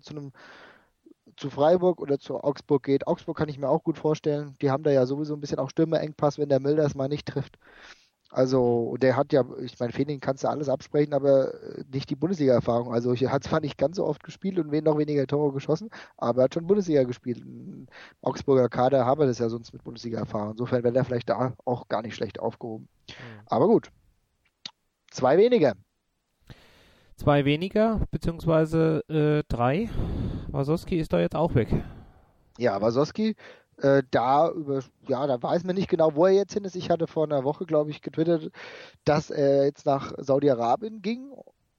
zu Freiburg oder zu Augsburg geht. Augsburg kann ich mir auch gut vorstellen. Die haben da ja sowieso ein bisschen auch Stürmerengpass, wenn der Mülders mal nicht trifft. Also, der hat ja, ich meine, Fening kannst du alles absprechen, aber nicht die Bundesliga-Erfahrung. Also, er hat zwar nicht ganz so oft gespielt und noch weniger Tore geschossen, aber er hat schon Bundesliga gespielt. Im Augsburger Kader habe das ja sonst mit Bundesliga-Erfahrung. Insofern wäre er vielleicht da auch gar nicht schlecht aufgehoben. Aber gut. 2 weniger. 2 weniger, beziehungsweise 3. Wasowski ist da jetzt auch weg. Ja, Wasowski. Da weiß man nicht genau, wo er jetzt hin ist. Ich hatte vor einer Woche, glaube ich, getwittert, dass er jetzt nach Saudi-Arabien ging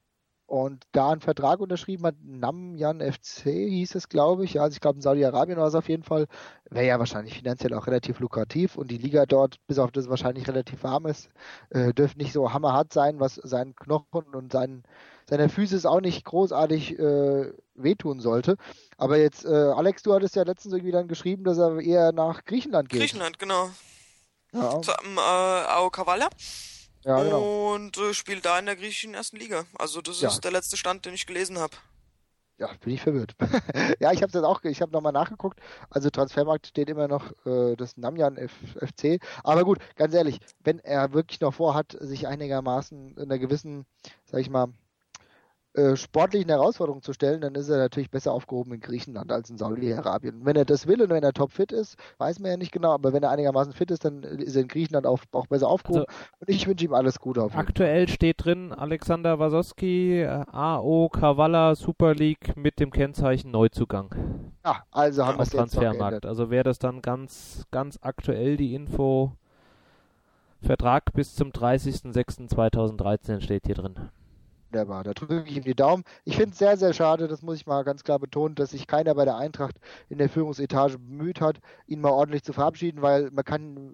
und da einen Vertrag unterschrieben hat. Namyan FC hieß es, glaube ich. Ja, also ich glaube, in Saudi-Arabien war es auf jeden Fall. Wäre ja wahrscheinlich finanziell auch relativ lukrativ und die Liga dort, bis auf das es wahrscheinlich relativ warm ist, dürfte nicht so hammerhart sein, was seinen Knochen und seiner Physis auch nicht großartig wehtun sollte. Aber jetzt, Alex, du hattest ja letztens irgendwie dann geschrieben, dass er eher nach Griechenland geht. Griechenland, genau. Ja. Zu AO Kavala. Ja, genau. Und spielt da in der griechischen ersten Liga. Also das ist der letzte Stand, den ich gelesen habe. Ja, bin ich verwirrt. Ja, ich habe nochmal nachgeguckt. Also Transfermarkt steht immer noch das Namyan FC. Aber gut, ganz ehrlich, wenn er wirklich noch vorhat, sich einigermaßen in einer gewissen, sag ich mal, sportlichen Herausforderungen zu stellen, dann ist er natürlich besser aufgehoben in Griechenland als in Saudi-Arabien. Wenn er das will und wenn er topfit ist, weiß man ja nicht genau, aber wenn er einigermaßen fit ist, dann ist er in Griechenland auch besser aufgehoben und ich wünsche ihm alles Gute. Aktuell steht drin Alexander Wasowski, AO Kavala Super League mit dem Kennzeichen Neuzugang. Ja, also haben wir es jetzt Transfermarkt. Also wäre das dann ganz, ganz aktuell die Info. Vertrag bis zum 30.06.2013 steht hier drin. Wunderbar, da drücke ich ihm die Daumen. Ich finde es sehr, sehr schade, das muss ich mal ganz klar betonen, dass sich keiner bei der Eintracht in der Führungsetage bemüht hat, ihn mal ordentlich zu verabschieden, weil man kann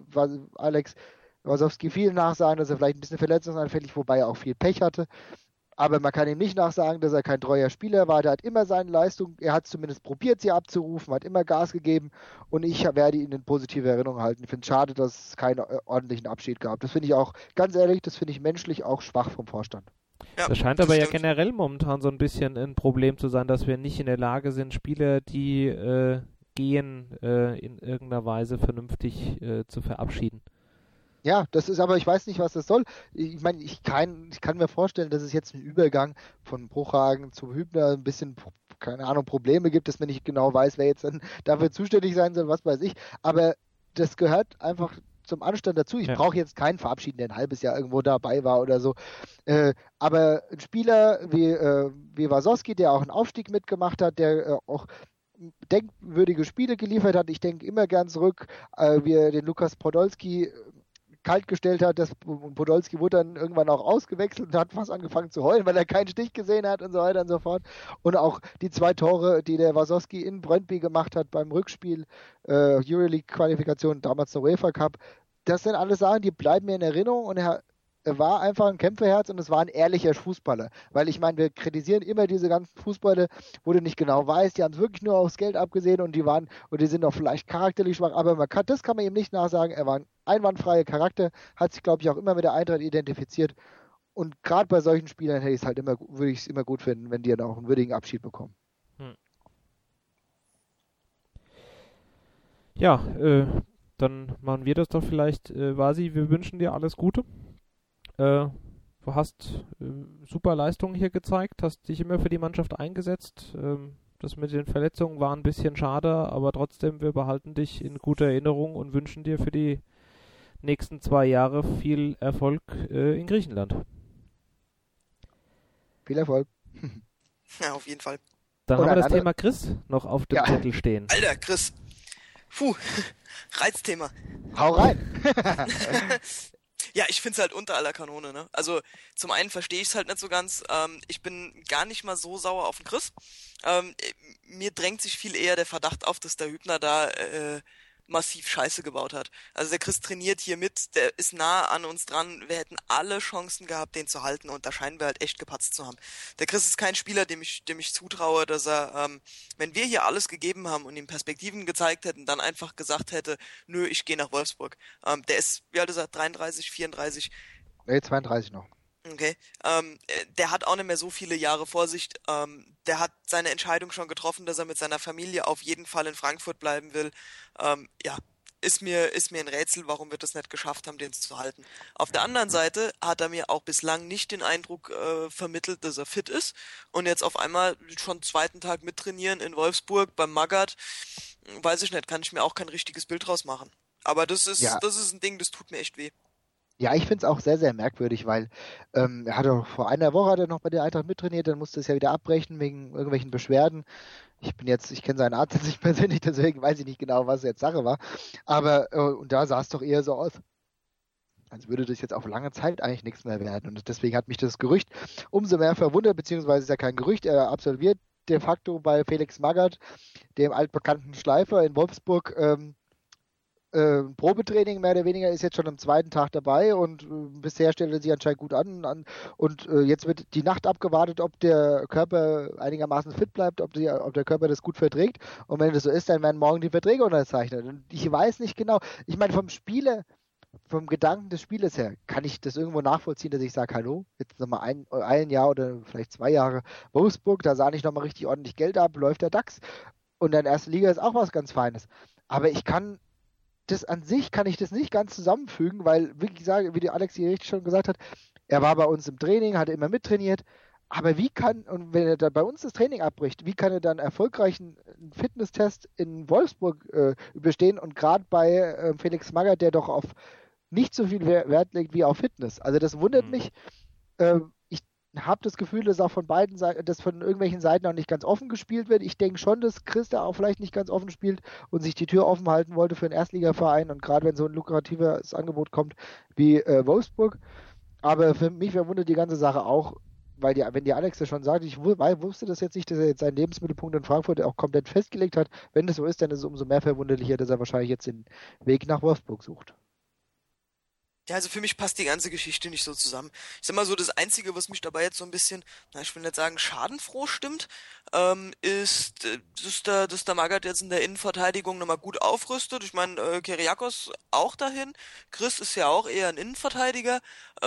Alex Wasowski viel nachsagen, dass er vielleicht ein bisschen verletzungsanfällig, wobei er auch viel Pech hatte. Aber man kann ihm nicht nachsagen, dass er kein treuer Spieler war. Der hat immer seine Leistung, er hat zumindest probiert, sie abzurufen, hat immer Gas gegeben und ich werde ihn in positive Erinnerung halten. Ich finde es schade, dass es keinen ordentlichen Abschied gab. Das finde ich auch, ganz ehrlich, das finde ich menschlich auch schwach vom Vorstand. Ja, das scheint aber ja generell momentan so ein bisschen ein Problem zu sein, dass wir nicht in der Lage sind, Spieler, die gehen, in irgendeiner Weise vernünftig zu verabschieden. Ja, das ist aber, ich weiß nicht, was das soll. Ich meine, ich kann mir vorstellen, dass es jetzt einen Übergang von Bruchhagen zu Hübner ein bisschen, keine Ahnung, Probleme gibt, dass man nicht genau weiß, wer jetzt dann dafür zuständig sein soll, was weiß ich. Aber das gehört einfach zum Anstand dazu. Ich brauche jetzt keinen verabschieden, der ein halbes Jahr irgendwo dabei war oder so. Aber ein Spieler wie Wasowski, der auch einen Aufstieg mitgemacht hat, der auch denkwürdige Spiele geliefert hat. Ich denke immer gern zurück, wie er den Lukas Podolski kalt gestellt hat. Podolski wurde dann irgendwann auch ausgewechselt und hat fast angefangen zu heulen, weil er keinen Stich gesehen hat und so weiter und so fort. Und auch die 2 Tore, die der Wasowski in Brøndby gemacht hat beim Rückspiel, Euroleague-Qualifikation, damals der UEFA Cup, das sind alles Sachen, die bleiben mir in Erinnerung und er war einfach ein Kämpferherz und es war ein ehrlicher Fußballer. Weil ich meine, wir kritisieren immer diese ganzen Fußballer, wo du nicht genau weißt, die haben es wirklich nur aufs Geld abgesehen und die sind auch vielleicht charakterlich schwach, aber das kann man ihm nicht nachsagen. Er war ein einwandfreier Charakter, hat sich, glaube ich, auch immer mit der Eintracht identifiziert. Und gerade bei solchen Spielern würde ich es immer gut finden, wenn die dann auch einen würdigen Abschied bekommen. Ja, dann machen wir das doch vielleicht. Vasi, wir wünschen dir alles Gute. Du hast super Leistungen hier gezeigt, hast dich immer für die Mannschaft eingesetzt. Das mit den Verletzungen war ein bisschen schade, aber trotzdem, wir behalten dich in guter Erinnerung und wünschen dir für die nächsten 2 Jahre viel Erfolg in Griechenland. Viel Erfolg. Ja, auf jeden Fall. Dann haben wir das Thema Chris noch auf dem Zettel stehen. Alter, Chris. Reizthema. Hau rein. Ja, ich find's halt unter aller Kanone, ne? Also, zum einen verstehe ich es halt nicht so ganz. Ich bin gar nicht mal so sauer auf den Chris. Mir drängt sich viel eher der Verdacht auf, dass der Hübner da massiv Scheiße gebaut hat. Also der Chris trainiert hier mit, der ist nah an uns dran. Wir hätten alle Chancen gehabt, den zu halten und da scheinen wir halt echt gepatzt zu haben. Der Chris ist kein Spieler, dem ich zutraue, dass er, wenn wir hier alles gegeben haben und ihm Perspektiven gezeigt hätten, dann einfach gesagt hätte, nö, ich gehe nach Wolfsburg. Der ist, wie alt ist er, 33, 34? Nee, 32 noch. Okay, der hat auch nicht mehr so viele Jahre vor sich. Der hat seine Entscheidung schon getroffen, dass er mit seiner Familie auf jeden Fall in Frankfurt bleiben will. Ja, ist mir ein Rätsel, warum wir das nicht geschafft haben, den zu halten. Auf der anderen Seite hat er mir auch bislang nicht den Eindruck vermittelt, dass er fit ist und jetzt auf einmal schon 2. Tag mittrainieren in Wolfsburg beim Magath. Weiß ich nicht, kann ich mir auch kein richtiges Bild draus machen. Aber das ist ein Ding, das tut mir echt weh. Ja, ich finde es auch sehr, sehr merkwürdig, weil er hat auch vor einer Woche noch bei der Eintracht mittrainiert, dann musste es ja wieder abbrechen wegen irgendwelchen Beschwerden. Ich kenne seinen Arzt jetzt nicht persönlich, deswegen weiß ich nicht genau, was jetzt Sache war. Aber, und da sah es doch eher so aus, als würde das jetzt auf lange Zeit eigentlich nichts mehr werden. Und deswegen hat mich das Gerücht umso mehr verwundert, beziehungsweise ist ja kein Gerücht, er absolviert de facto bei Felix Magath, dem altbekannten Schleifer in Wolfsburg, Probetraining mehr oder weniger, ist jetzt schon am 2. Tag dabei und bisher stellt er sich anscheinend gut an und jetzt wird die Nacht abgewartet, ob der Körper einigermaßen fit bleibt, ob der Körper das gut verträgt und wenn das so ist, dann werden morgen die Verträge unterzeichnet und ich weiß nicht genau, ich meine vom Gedanken des Spielers her, kann ich das irgendwo nachvollziehen, dass ich sage, hallo, jetzt nochmal ein Jahr oder vielleicht 2 Jahre Wolfsburg, da sah ich nochmal richtig ordentlich Geld ab, läuft der DAX und dann erste Liga ist auch was ganz Feines, aber ich kann ich das nicht ganz zusammenfügen, weil, wie gesagt, wie der Alex hier richtig schon gesagt hat, er war bei uns im Training, hat immer mittrainiert, aber und wenn er dann bei uns das Training abbricht, wie kann er dann erfolgreich einen Fitnesstest in Wolfsburg überstehen und gerade bei Felix Magath, der doch auf nicht so viel Wert legt wie auf Fitness. Also das wundert mich. Ich habe das Gefühl, dass auch von beiden Seiten, dass von irgendwelchen Seiten auch nicht ganz offen gespielt wird. Ich denke schon, dass Chris da auch vielleicht nicht ganz offen spielt und sich die Tür offen halten wollte für einen Erstligaverein und gerade wenn so ein lukratives Angebot kommt wie Wolfsburg. Aber für mich verwundert die ganze Sache auch, weil wenn die Alex das schon sagt, ich wusste das jetzt nicht, dass er jetzt seinen Lebensmittelpunkt in Frankfurt auch komplett festgelegt hat. Wenn das so ist, dann ist es umso mehr verwunderlicher, dass er wahrscheinlich jetzt den Weg nach Wolfsburg sucht. Ja, also für mich passt die ganze Geschichte nicht so zusammen. Ich sag mal so, das Einzige, was mich dabei jetzt so ein bisschen, ich will nicht sagen schadenfroh stimmt, ist, dass der Magath jetzt in der Innenverteidigung nochmal gut aufrüstet. Ich meine, Kyriakos auch dahin. Chris ist ja auch eher ein Innenverteidiger.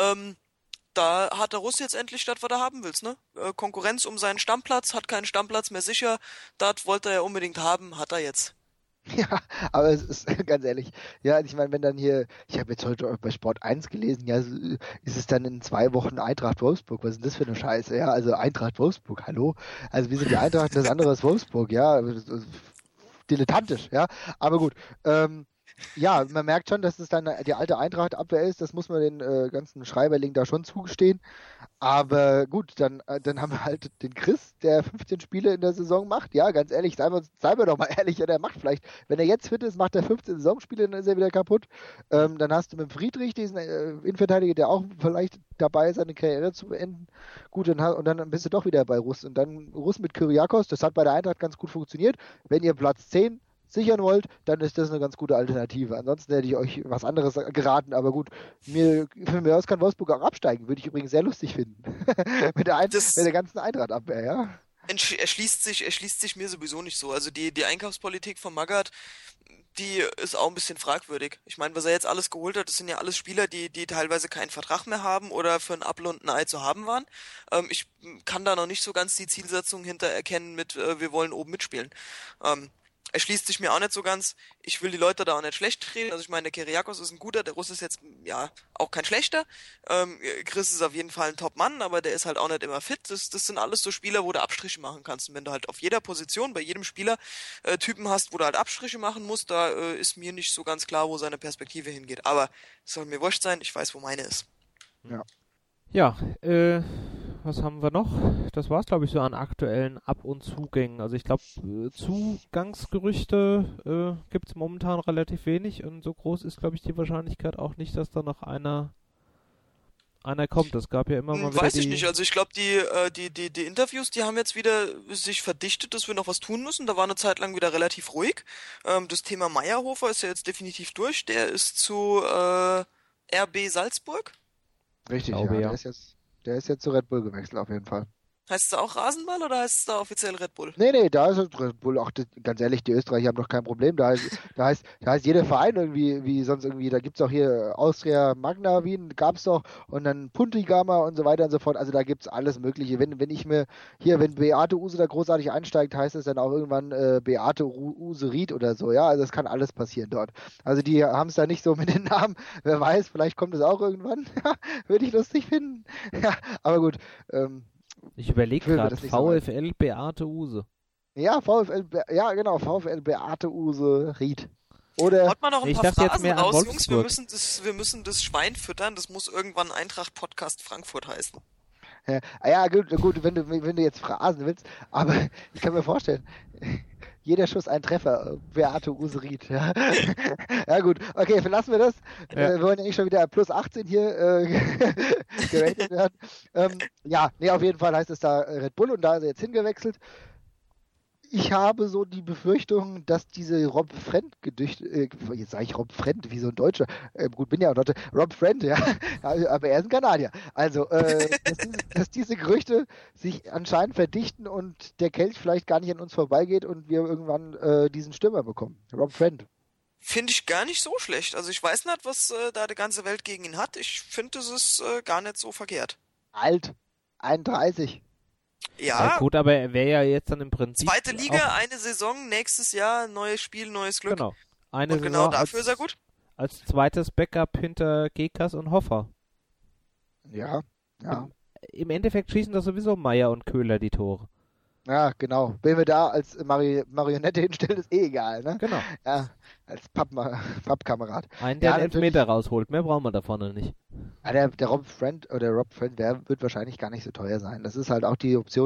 Da hat der Russ jetzt endlich das, was er haben will, ne? Konkurrenz um seinen Stammplatz, hat keinen Stammplatz mehr sicher. Das wollte er ja unbedingt haben, hat er jetzt. Ja, aber es ist ganz ehrlich, ja, ich meine, wenn dann hier, ich habe jetzt heute bei Sport 1 gelesen, ja, ist es dann in 2 Wochen Eintracht Wolfsburg, was ist denn das für eine Scheiße, ja, also Eintracht Wolfsburg, hallo, also wir sind die Eintracht, das andere ist Wolfsburg, ja, dilettantisch, ja, aber gut, Ja, man merkt schon, dass es dann die alte Eintracht-Abwehr ist. Das muss man den ganzen Schreiberling da schon zugestehen. Aber gut, dann haben wir halt den Chris, der 15 Spiele in der Saison macht. Ja, ganz ehrlich, seien wir doch mal ehrlich, ja, der macht vielleicht, wenn er jetzt fit ist, macht er 15 Saisonspiele, dann ist er wieder kaputt. Dann hast du mit Friedrich diesen Innenverteidiger, der auch vielleicht dabei ist, seine Karriere zu beenden. Gut, und dann bist du doch wieder bei Russ. Und dann Russ mit Kyriakos, das hat bei der Eintracht ganz gut funktioniert. Wenn ihr Platz 10 sichern wollt, dann ist das eine ganz gute Alternative. Ansonsten hätte ich euch was anderes geraten, aber gut, für mich aus kann Wolfsburg auch absteigen, würde ich übrigens sehr lustig finden. mit der ganzen Eintracht-Abwehr, ja. Erschließt sich mir sowieso nicht so. Also die Einkaufspolitik von Magath, die ist auch ein bisschen fragwürdig. Ich meine, was er jetzt alles geholt hat, das sind ja alles Spieler, die teilweise keinen Vertrag mehr haben oder für ein Apfel und ein Ei zu haben waren. Ich kann da noch nicht so ganz die Zielsetzung hinter erkennen mit, wir wollen oben mitspielen. Erschließt sich mir auch nicht so ganz. Ich will die Leute da auch nicht schlecht reden. Also ich meine, der Kyriakos ist ein guter, der Russ ist jetzt, ja, auch kein schlechter. Chris ist auf jeden Fall ein Top-Mann, aber der ist halt auch nicht immer fit. Das sind alles so Spieler, wo du Abstriche machen kannst. Und wenn du halt auf jeder Position, bei jedem Spieler Typen hast, wo du halt Abstriche machen musst, da ist mir nicht so ganz klar, wo seine Perspektive hingeht. Aber es soll mir wurscht sein, ich weiß, wo meine ist. Ja, was haben wir noch? Das war's, glaube ich, so an aktuellen Ab- und Zugängen. Also ich glaube, Zugangsgerüchte gibt's momentan relativ wenig und so groß ist, glaube ich, die Wahrscheinlichkeit auch nicht, dass da noch einer kommt. Es gab ja immer mal wieder Weiß ich nicht. Also ich glaube, die Interviews, die haben jetzt wieder sich verdichtet, dass wir noch was tun müssen. Da war eine Zeit lang wieder relativ ruhig. Das Thema Meyerhofer ist ja jetzt definitiv durch. Der ist zu RB Salzburg. Richtig, ja. Der ist jetzt zu Red Bull gewechselt, auf jeden Fall. Heißt es da auch Rasenball oder heißt es da offiziell Red Bull? Nee, da ist Red Bull. Auch ganz ehrlich, die Österreicher haben doch kein Problem. Da heißt jeder Verein irgendwie, wie sonst irgendwie, da gibt es auch hier Austria Magna Wien, gab es doch, und dann Puntigama und so weiter und so fort. Also da gibt es alles Mögliche. Wenn Beate Use da großartig einsteigt, heißt es dann auch irgendwann Beate Use Ried oder so. Ja, also es kann alles passieren dort. Also die haben es da nicht so mit den Namen. Wer weiß, vielleicht kommt es auch irgendwann. Würde ich lustig finden. Ja, aber gut. Ich überlege gerade, VfL Beate Use. Ja, VfL Beate Use Ried. Oder hat man noch ein paar Phrasen raus, Jungs, wir müssen das Schwein füttern, das muss irgendwann Eintracht Podcast Frankfurt heißen. Ja, gut, wenn du jetzt Phrasen willst, aber ich kann mir vorstellen, jeder Schuss ein Treffer, Beate Use Ried. Ja. Ja gut, okay, verlassen wir das. Ja. Wir wollen ja nicht schon wieder plus 18 hier geratet werden. Auf jeden Fall heißt es da Red Bull und da ist er jetzt hingewechselt. Ich habe so die Befürchtung, dass diese Rob Friend jetzt sage ich Rob Friend, wie so ein Deutscher, gut, bin ja auch Deutscher, Rob Friend, ja, aber er ist ein Kanadier. Also, dass diese Gerüchte sich anscheinend verdichten und der Kelch vielleicht gar nicht an uns vorbeigeht und wir irgendwann diesen Stürmer bekommen. Rob Friend. Finde ich gar nicht so schlecht. Also ich weiß nicht, was da die ganze Welt gegen ihn hat. Ich finde, das ist gar nicht so verkehrt. Alt, 31. Ja, gut, aber er wäre ja jetzt dann im Prinzip... Zweite Liga, eine Saison, nächstes Jahr, neues Spiel, neues Glück. Genau. Und genau dafür ist er gut. Als zweites Backup hinter Gekas und Hoffer. Ja. Im Endeffekt schießen das sowieso Meier und Köhler die Tore. Ja, genau. Wenn wir da als Marionette hinstellen, ist egal, ne? Genau. Ja, als Pappkamerad. Einen, der einen Elfmeter rausholt. Mehr brauchen wir da vorne nicht. Ja, der Rob Friend, der wird wahrscheinlich gar nicht so teuer sein. Das ist halt auch die Option,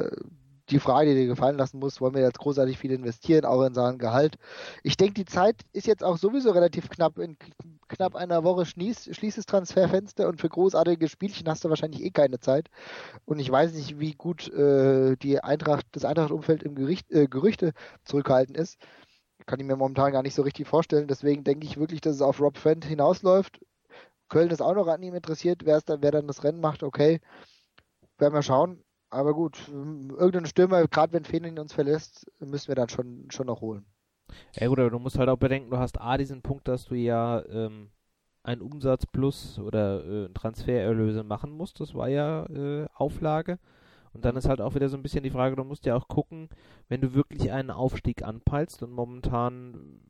die Frage, die dir gefallen lassen muss, wollen wir jetzt großartig viel investieren, auch in Sachen Gehalt. Ich denke, die Zeit ist jetzt auch sowieso relativ knapp. In knapp einer Woche schließt das Transferfenster und für großartige Spielchen hast du wahrscheinlich eh keine Zeit. Und ich weiß nicht, wie gut das Eintracht-Umfeld im Gerüchte zurückhalten ist. Kann ich mir momentan gar nicht so richtig vorstellen. Deswegen denke ich wirklich, dass es auf Rob Friend hinausläuft. Köln ist auch noch an ihm interessiert. Wer dann das Rennen macht, okay. Werden wir schauen. Aber gut, irgendeinen Stürmer, gerade wenn Fenin uns verlässt, müssen wir dann schon noch holen. Ja gut, aber du musst halt auch bedenken, du hast diesen Punkt, dass du ja einen Umsatz plus oder Transfererlöse machen musst. Das war ja Auflage. Und dann ist halt auch wieder so ein bisschen die Frage, du musst ja auch gucken, wenn du wirklich einen Aufstieg anpeilst und momentan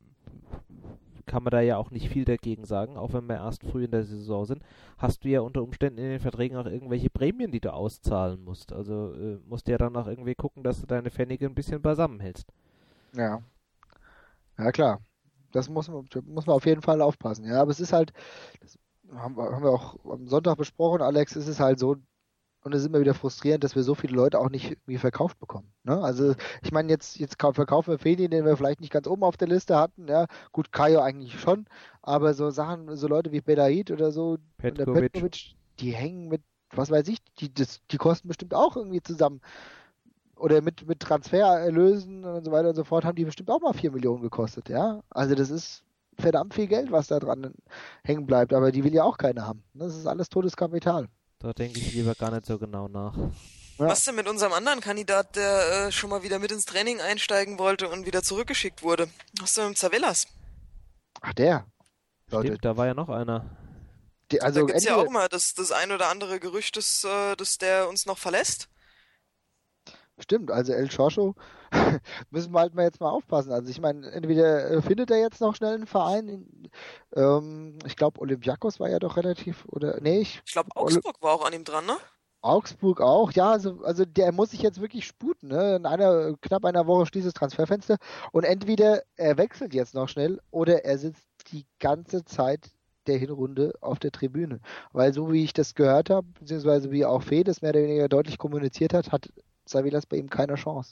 kann man da ja auch nicht viel dagegen sagen, auch wenn wir erst früh in der Saison sind, hast du ja unter Umständen in den Verträgen auch irgendwelche Prämien, die du auszahlen musst. Also musst du ja dann auch irgendwie gucken, dass du deine Pfennige ein bisschen beisammen hältst. Ja. Ja, klar. Das muss man auf jeden Fall aufpassen. Ja, aber es ist halt, das haben wir auch am Sonntag besprochen, Alex, es ist halt so, und es ist immer wieder frustrierend, dass wir so viele Leute auch nicht irgendwie verkauft bekommen. Ne? Also ich meine, jetzt verkaufen wir Feni, den wir vielleicht nicht ganz oben auf der Liste hatten. Ja, gut, Kajo eigentlich schon, aber so Sachen, so Leute wie Belaid oder so, Petkovic, die hängen mit, was weiß ich, die kosten bestimmt auch irgendwie zusammen. Oder mit Transfererlösen und so weiter und so fort, haben die bestimmt auch mal 4 Millionen gekostet. Ja, also das ist verdammt viel Geld, was da dran hängen bleibt, aber die will ja auch keiner haben. Das ist alles totes Kapital. Da denke ich lieber gar nicht so genau nach. Ja. Was denn mit unserem anderen Kandidat, der schon mal wieder mit ins Training einsteigen wollte und wieder zurückgeschickt wurde? Was denn mit Zavellas? Ach, der. Stimmt, da war ja noch einer. Also da gibt es ja auch immer das ein oder andere Gerücht, dass der uns noch verlässt. Stimmt, also El Chorcho müssen wir halt mal jetzt mal aufpassen. Also ich meine, entweder findet er jetzt noch schnell einen Verein. Ich glaube, Olympiakos war ja doch relativ, oder nee, ich glaube, Augsburg war auch an ihm dran, ne? Augsburg auch, ja, also der muss sich jetzt wirklich sputen, ne? In knapp einer Woche schließt das Transferfenster und entweder er wechselt jetzt noch schnell oder er sitzt die ganze Zeit der Hinrunde auf der Tribüne. Weil so wie ich das gehört habe, beziehungsweise wie auch Fee das mehr oder weniger deutlich kommuniziert hat Zavellas bei ihm keine Chance.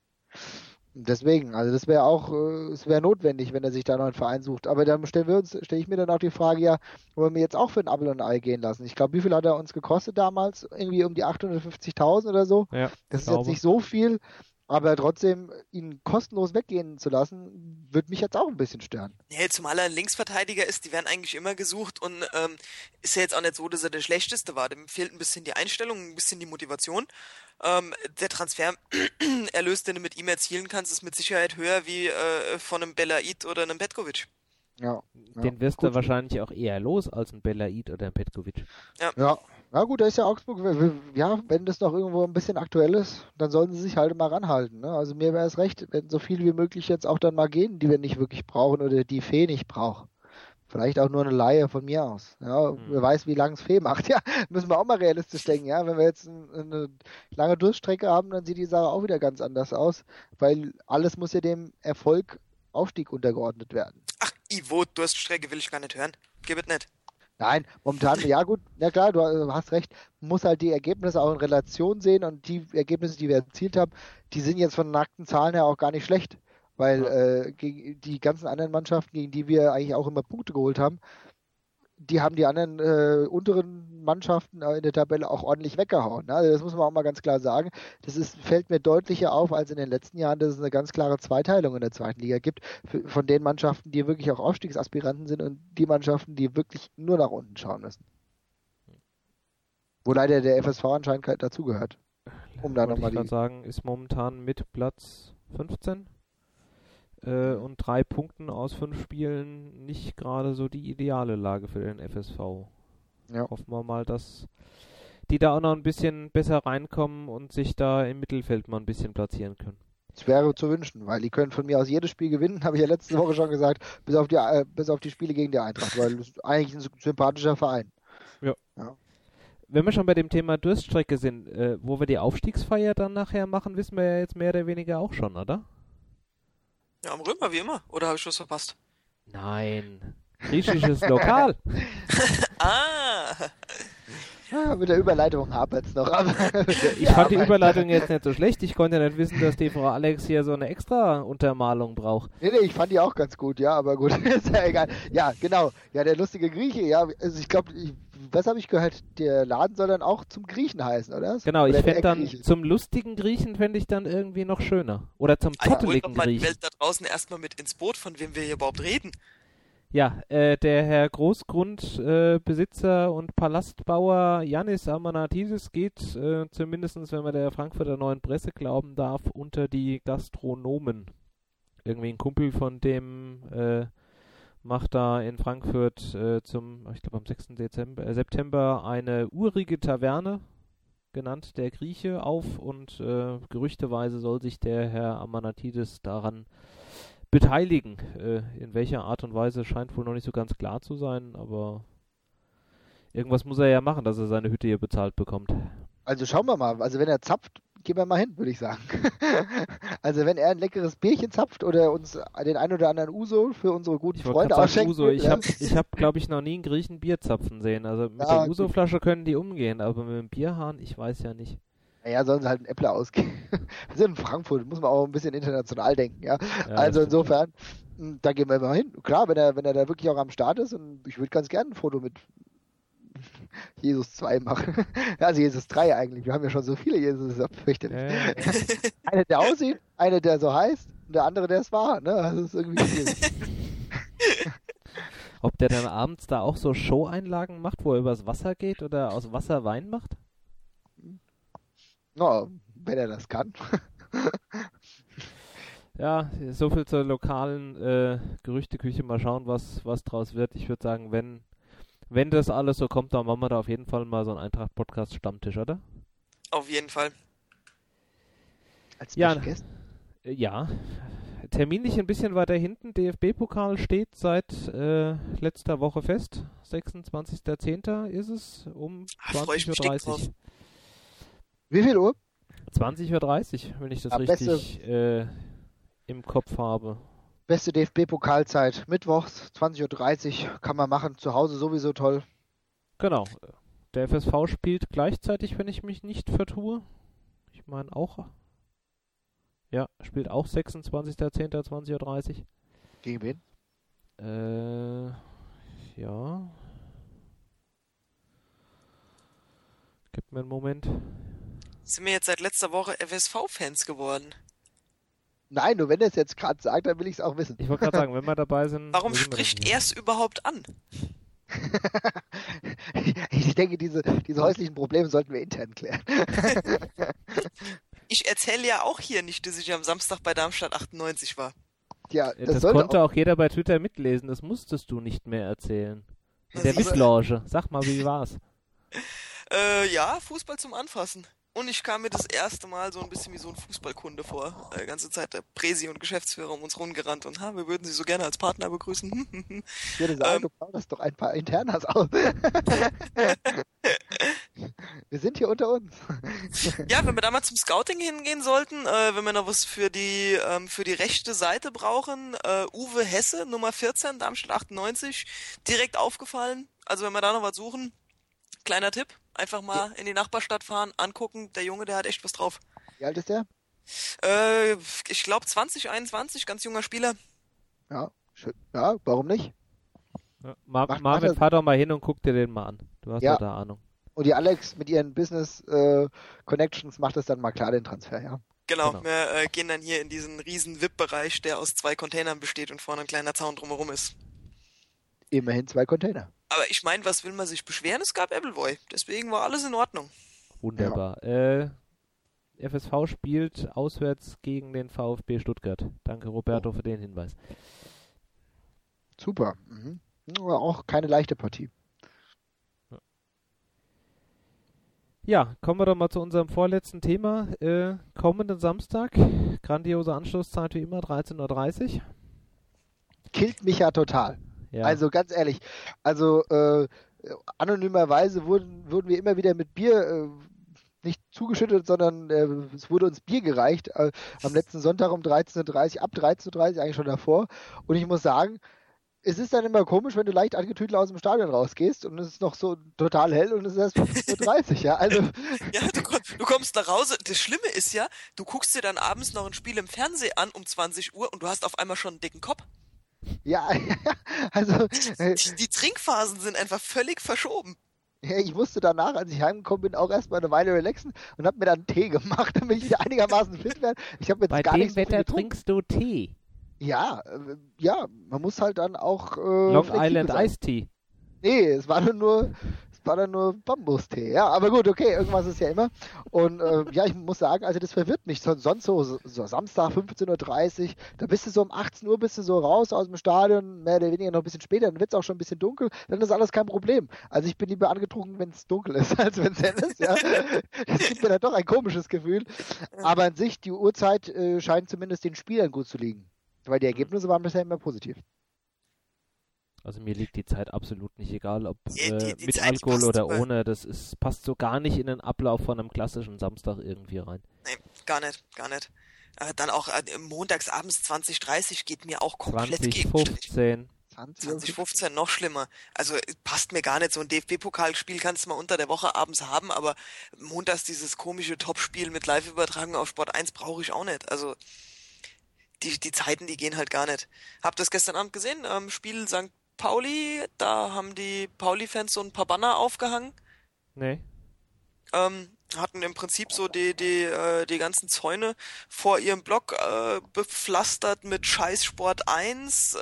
Deswegen, also das wäre auch, es wäre notwendig, wenn er sich da noch einen Verein sucht. Aber dann stelle ich mir dann auch die Frage, ja, wollen wir jetzt auch für ein Apfel und ein Ei gehen lassen? Ich glaube, wie viel hat er uns gekostet damals? Irgendwie um die 850.000 oder so. Ja, das ist jetzt nicht so viel, aber trotzdem ihn kostenlos weggehen zu lassen, würde mich jetzt auch ein bisschen stören. Nee, zumal er ein Linksverteidiger ist, die werden eigentlich immer gesucht und ist ja jetzt auch nicht so, dass er der Schlechteste war. Dem fehlt ein bisschen die Einstellung, ein bisschen die Motivation. Der Transfererlös, den du mit ihm erzielen kannst, ist mit Sicherheit höher wie von einem Belaid oder einem Petkovic. Ja. Den wirst du wahrscheinlich auch eher los als ein Belaid oder ein Petkovic. Ja. Na gut, da ist ja Augsburg, ja, wenn das noch irgendwo ein bisschen aktuell ist, dann sollten sie sich halt mal ranhalten. Ne? Also mir wäre es recht, wenn so viel wie möglich jetzt auch dann mal gehen, die wir nicht wirklich brauchen oder die Fee nicht braucht. Vielleicht auch nur eine Laie von mir aus. Ja, wer weiß, wie lange es Fee macht. Ja, müssen wir auch mal realistisch denken. Ja, wenn wir jetzt eine lange Durststrecke haben, dann sieht die Sache auch wieder ganz anders aus, weil alles muss ja dem Erfolg Aufstieg untergeordnet werden. Ach, Ivo, Durststrecke will ich gar nicht hören. Gib es nicht. Nein, momentan, ja gut, ja klar, du hast recht, man muss halt die Ergebnisse auch in Relation sehen und die Ergebnisse, die wir erzielt haben, die sind jetzt von nackten Zahlen her auch gar nicht schlecht, weil gegen die ganzen anderen Mannschaften, gegen die wir eigentlich auch immer Punkte geholt haben, die haben die anderen unteren Mannschaften in der Tabelle auch ordentlich weggehauen. Ne? Also das muss man auch mal ganz klar sagen. Fällt mir deutlicher auf als in den letzten Jahren, dass es eine ganz klare Zweiteilung in der zweiten Liga gibt, von den Mannschaften, die wirklich auch Aufstiegsaspiranten sind und die Mannschaften, die wirklich nur nach unten schauen müssen. Wo leider der FSV anscheinend dazugehört. Da nochmal ich sagen, ist momentan mit Platz 15 und 3 Punkten aus 5 Spielen nicht gerade so die ideale Lage für den FSV. Ja. Hoffen wir mal, dass die da auch noch ein bisschen besser reinkommen und sich da im Mittelfeld mal ein bisschen platzieren können. Das wäre zu wünschen, weil die können von mir aus jedes Spiel gewinnen, habe ich ja letzte Woche schon gesagt, bis auf die Spiele gegen die Eintracht, weil das ist eigentlich ein sympathischer Verein. Ja. Wenn wir schon bei dem Thema Durststrecke sind, wo wir die Aufstiegsfeier dann nachher machen, wissen wir ja jetzt mehr oder weniger auch schon, oder? Ja, am Römer, wie immer. Oder habe ich was verpasst? Nein. Griechisches Lokal. Ja, mit der Überleitung hapert es noch. Ich fand die Überleitung jetzt nicht so schlecht. Ich konnte ja nicht wissen, dass die Frau Alex hier so eine extra Untermalung braucht. Nee, ich fand die auch ganz gut, ja, aber gut, ist ja egal. Ja, genau. Ja, der lustige Grieche, ja, also ich glaube, was habe ich gehört? Der Laden soll dann auch zum Griechen heißen, oder? Genau, ich fände dann zum lustigen Griechen fände ich dann irgendwie noch schöner. Oder zum zotteligen Griechen. Die Welt da draußen erstmal mit ins Boot, von wem wir hier überhaupt reden. Ja, der Herr Großgrundbesitzer und Palastbauer Yannis Amanatidis geht, zumindest wenn man der Frankfurter Neuen Presse glauben darf, unter die Gastronomen. Irgendwie ein Kumpel von dem macht da in Frankfurt ich glaube am 6. September eine urige Taverne, genannt der Grieche, auf und gerüchteweise soll sich der Herr Amanatidis daran beteiligen. In welcher Art und Weise scheint wohl noch nicht so ganz klar zu sein, aber irgendwas muss er ja machen, dass er seine Hütte hier bezahlt bekommt. Also schauen wir mal, also wenn er zapft, gehen wir mal hin, würde ich sagen. Also wenn er ein leckeres Bierchen zapft oder uns den ein oder anderen Uso für unsere guten Freunde ausschenkt. Uso. Ich hab, glaube ich, noch nie einen Griechen Bier zapfen sehen. Also mit der Uso-Flasche können die umgehen, aber mit dem Bierhahn, ich weiß ja nicht. Naja, sollen sie halt einen Äppler ausgeben. Wir sind in Frankfurt, muss man auch ein bisschen international denken, ja. Also insofern, da gehen wir mal hin. Klar, wenn er da wirklich auch am Start ist, und ich würde ganz gerne ein Foto mit Jesus 2 machen. Also Jesus 3 eigentlich. Wir haben ja schon so viele Jesus, das ist fürchterlich. Einer, der aussieht, einer, der so heißt, und der andere, der es war. Ne? Das ist irgendwie viel. Ob der dann abends da auch so Show-Einlagen macht, wo er übers Wasser geht oder aus Wasser Wein macht? No, wenn er das kann. Ja, so viel zur lokalen Gerüchteküche. Mal schauen, was draus wird. Ich würde sagen, wenn das alles so kommt, dann machen wir da auf jeden Fall mal so einen Eintracht-Podcast-Stammtisch, oder? Auf jeden Fall. Als Gast? Ja. Terminlich ein bisschen weiter hinten. DFB-Pokal steht seit letzter Woche fest. 26.10. ist es um 20.30 Uhr. Wie viel Uhr? 20.30 Uhr, wenn ich das richtig im Kopf habe. Beste DFB-Pokalzeit. Mittwochs, 20.30 Uhr, kann man machen. Zu Hause sowieso toll. Genau. Der FSV spielt gleichzeitig, wenn ich mich nicht vertue. Ich meine auch. Ja, spielt auch 26.10.20.30 Uhr. Gegen wen? Ja. Gib mir einen Moment. Sind wir jetzt seit letzter Woche FSV-Fans geworden? Nein, nur wenn er es jetzt gerade sagt, dann will ich es auch wissen. Ich wollte gerade sagen, wenn wir dabei sind... Warum spricht er es überhaupt an? Ich denke, diese häuslichen Probleme sollten wir intern klären. Ich erzähle ja auch hier nicht, dass ich am Samstag bei Darmstadt 98 war. Ja, das konnte auch jeder bei Twitter mitlesen, das musstest du nicht mehr erzählen. In der VIP-Lounge. Sag mal, wie war's? Ja, Fußball zum Anfassen. Und ich kam mir das erste Mal so ein bisschen wie so ein Fußballkunde vor. Die ganze Zeit der Präsi und Geschäftsführer um uns rumgerannt und wir würden Sie so gerne als Partner begrüßen. Ich würde sagen, du plauderst doch ein paar Internas aus. Wir sind hier unter uns. Ja, wenn wir da mal zum Scouting hingehen sollten, wenn wir noch was für die rechte Seite brauchen, Uwe Hesse, Nummer 14, Darmstadt 98, direkt aufgefallen. Also wenn wir da noch was suchen, kleiner Tipp, einfach mal in die Nachbarstadt fahren, angucken, der Junge, der hat echt was drauf. Wie alt ist der? Ich glaube 2021, ganz junger Spieler. Ja, schön. Ja, warum nicht? Ja, Marvin, fahr doch mal hin und guck dir den mal an. Du hast ja da Ahnung. Und die Alex mit ihren Business Connections macht es dann mal klar, den Transfer, ja. Genau. Wir gehen dann hier in diesen riesen VIP-Bereich, der aus 2 Containern besteht und vorne ein kleiner Zaun drumherum ist. Immerhin 2 Container. Aber ich meine, was will man sich beschweren? Es gab Appleboy. Deswegen war alles in Ordnung. Wunderbar. Ja. FSV spielt auswärts gegen den VfB Stuttgart. Danke, Roberto, für den Hinweis. Super. Auch keine leichte Partie. Ja, kommen wir doch mal zu unserem vorletzten Thema. Kommenden Samstag, grandiose Anschlusszeit wie immer, 13.30 Uhr. Killt mich ja total. Ja. Also ganz ehrlich, anonymerweise wurden wir immer wieder mit Bier nicht zugeschüttet, sondern es wurde uns Bier gereicht am letzten Sonntag um 13.30 Uhr, ab 13.30 Uhr, eigentlich schon davor. Und ich muss sagen, es ist dann immer komisch, wenn du leicht angetüdelt aus dem Stadion rausgehst und es ist noch so total hell und es ist erst 15.30 Uhr, ja. Also ja, du kommst nach Hause. Das Schlimme ist ja, du guckst dir dann abends noch ein Spiel im Fernsehen an um 20 Uhr und du hast auf einmal schon einen dicken Kopf. Ja, also... Die Trinkphasen sind einfach völlig verschoben. Ja, ich musste danach, als ich heimgekommen bin, auch erstmal eine Weile relaxen und habe mir dann Tee gemacht, damit ich wieder einigermaßen fit werde. Ich habe jetzt bei gar dem nichts Wetter trinkst du Tee? Ja, man muss halt dann auch Long Island Iced Tea. Nee, es war dann nur Bambustee. Ja, aber gut, okay, irgendwas ist ja immer. Und ja, ich muss sagen, also das verwirrt mich. Sonst so Samstag 15.30 Uhr, da bist du so um 18 Uhr bist du so raus aus dem Stadion, mehr oder weniger noch ein bisschen später, dann wird es auch schon ein bisschen dunkel, dann ist alles kein Problem. Also ich bin lieber angetrunken, wenn es dunkel ist, als wenn es hell ist. Ja. Das gibt mir dann doch ein komisches Gefühl. Aber an sich, die Uhrzeit scheint zumindest den Spielern gut zu liegen. Weil die Ergebnisse waren bisher immer positiv. Also mir liegt die Zeit absolut nicht egal, ob Die mit Zeit, Alkohol oder super. ohne. Passt so gar nicht in den Ablauf von einem klassischen Samstag irgendwie rein. Nee, gar nicht. Dann auch montagsabends 20:30 geht mir auch komplett gegen den Strich. 20:15 noch schlimmer. Also passt mir gar nicht. So ein DFB-Pokalspiel kannst du mal unter der Woche abends haben, aber montags dieses komische Topspiel mit Live-Übertragung auf Sport 1 brauche ich auch nicht. Also die Zeiten, die gehen halt gar nicht. Habt ihr das gestern Abend gesehen? Spiel St. Pauli, da haben die Pauli-Fans so ein paar Banner aufgehangen. Nee. Hatten im Prinzip so die ganzen Zäune vor ihrem Block bepflastert mit Scheiß Sport 1,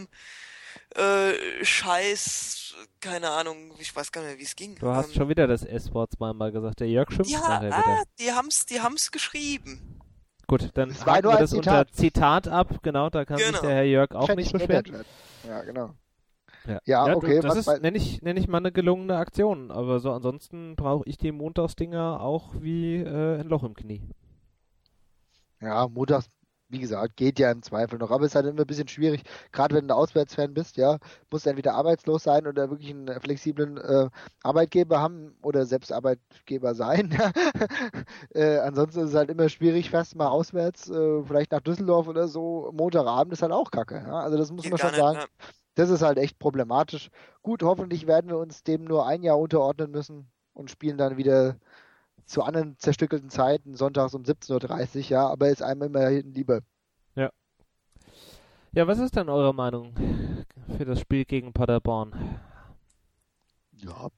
Scheiß, keine Ahnung, ich weiß gar nicht mehr, wie es ging. Du hast schon wieder das S-Wort zweimal gesagt. Der Jörg schimpft nachher wieder. Die haben's geschrieben. Gut, dann haken wir das unter Zitat ab. Genau, da kann sich der Herr Jörg auch nicht beschweren. Ja, genau. Ja, okay. Das nenne ich mal eine gelungene Aktion. Aber so ansonsten brauche ich die Montagsdinger auch wie ein Loch im Knie. Ja, montags, wie gesagt, geht ja im Zweifel noch. Aber es ist halt immer ein bisschen schwierig, gerade wenn du Auswärtsfan bist, ja, musst du entweder arbeitslos sein oder wirklich einen flexiblen Arbeitgeber haben oder selbst Arbeitgeber sein. Ansonsten ist es halt immer schwierig, fährst mal auswärts, vielleicht nach Düsseldorf oder so. Montagabend ist halt auch kacke. Ja? Also das muss man schon sagen. Ja. Das ist halt echt problematisch. Gut, hoffentlich werden wir uns dem nur ein Jahr unterordnen müssen und spielen dann wieder zu anderen zerstückelten Zeiten, sonntags um 17:30 Uhr, ja, aber ist einem immerhin lieber. Ja. Ja, was ist denn eure Meinung für das Spiel gegen Paderborn? Ja.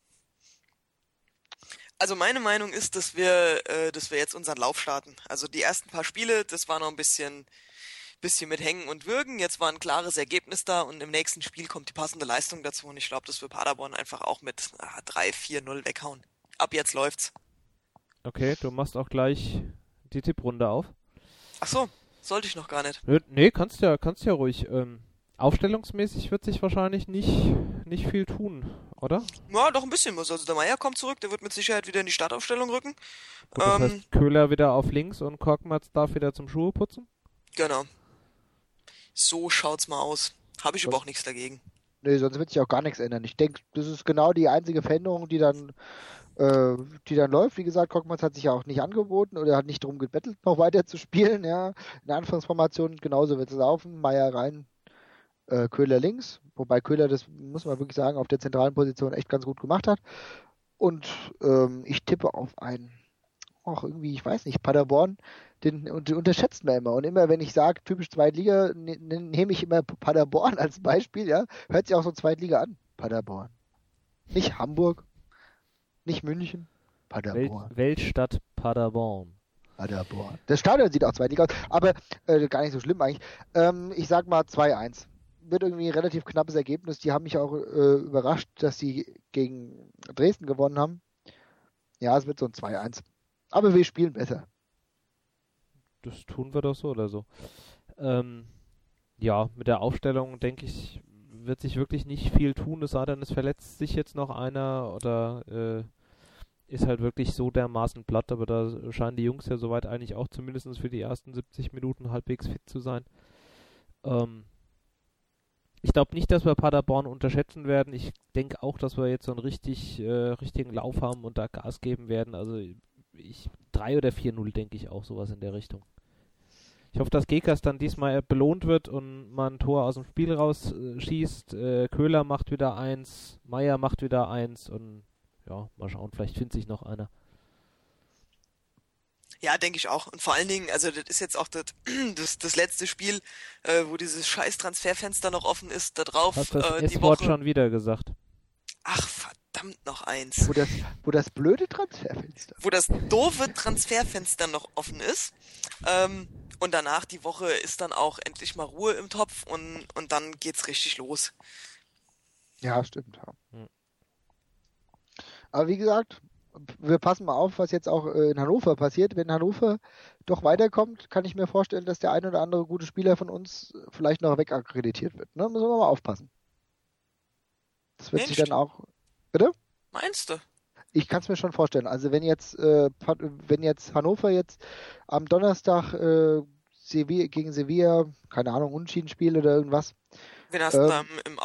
Also meine Meinung ist, dass wir jetzt unseren Lauf starten. Also die ersten paar Spiele, das war noch ein bisschen mit Hängen und Würgen. Jetzt war ein klares Ergebnis da und im nächsten Spiel kommt die passende Leistung dazu und ich glaube, dass wir Paderborn einfach auch mit 3-4-0 weghauen. Ab jetzt läuft's. Okay, du machst auch gleich die Tipprunde auf. Ach so, sollte ich noch gar nicht. Nee, kannst ja ruhig. Aufstellungsmäßig wird sich wahrscheinlich nicht viel tun, oder? Ja, doch ein bisschen was. Also der Meier kommt zurück, der wird mit Sicherheit wieder in die Startaufstellung rücken. Gut, das heißt, Köhler wieder auf links und Korkmaz darf wieder zum Schuhe putzen? Genau. So schaut's mal aus. Habe ich aber auch nichts dagegen. Nee, sonst wird sich auch gar nichts ändern. Ich denke, das ist genau die einzige Veränderung, die dann läuft. Wie gesagt, Korkmaz hat sich ja auch nicht angeboten oder hat nicht darum gebettelt, noch weiter zu spielen. Ja. In der Anfangsformation genauso wird es laufen. Meier rein, Köhler links. Wobei Köhler, das muss man wirklich sagen, auf der zentralen Position echt ganz gut gemacht hat. Und ich tippe auf einen, ich weiß nicht, Paderborn, den unterschätzt man immer. Und immer, wenn ich sage, typisch Zweitliga, nehme ich immer Paderborn als Beispiel, ja. Hört sich auch so Zweitliga an. Paderborn. Nicht Hamburg, nicht München, Paderborn. Weltstadt Paderborn. Paderborn. Das Stadion sieht auch Zweitliga aus, aber gar nicht so schlimm eigentlich. Ich sag mal 2-1. Wird irgendwie ein relativ knappes Ergebnis. Die haben mich auch überrascht, dass sie gegen Dresden gewonnen haben. Ja, es wird so ein 2-1. Aber wir spielen besser. Das tun wir doch so oder so. Ja, mit der Aufstellung, denke ich, wird sich wirklich nicht viel tun, es sei denn, es verletzt sich jetzt noch einer oder ist halt wirklich so dermaßen platt, aber da scheinen die Jungs ja soweit eigentlich auch zumindest für die ersten 70 Minuten halbwegs fit zu sein. Ich glaube nicht, dass wir Paderborn unterschätzen werden. Ich denke auch, dass wir jetzt so einen richtigen Lauf haben und da Gas geben werden. Also 3 oder 4-0 denke ich auch, sowas in der Richtung. Ich hoffe, dass Gekas dann diesmal belohnt wird und man ein Tor aus dem Spiel rausschießt. Köhler macht wieder 1, Meier macht wieder 1 und ja, mal schauen, vielleicht findet sich noch einer. Ja, denke ich auch. Und vor allen Dingen, also das ist jetzt auch das letzte Spiel, wo dieses scheiß Transferfenster noch offen ist, da drauf. Hast das S-Wort schon wieder gesagt? Ach, verdammt, noch eins. Wo das blöde Transferfenster. Wo das doofe Transferfenster noch offen ist. Und danach die Woche ist dann auch endlich mal Ruhe im Topf und dann geht's richtig los. Ja, stimmt. Ja. Aber wie gesagt, wir passen mal auf, was jetzt auch in Hannover passiert. Wenn Hannover doch weiterkommt, kann ich mir vorstellen, dass der ein oder andere gute Spieler von uns vielleicht noch wegakkreditiert wird. Ne? Müssen wir mal aufpassen. Das wird sich dann auch... Bitte? Meinst du? Ich kann es mir schon vorstellen. Also wenn jetzt Hannover jetzt am Donnerstag gegen Sevilla, keine Ahnung, Unentschieden spielt oder irgendwas. Wen hast du da im Auge?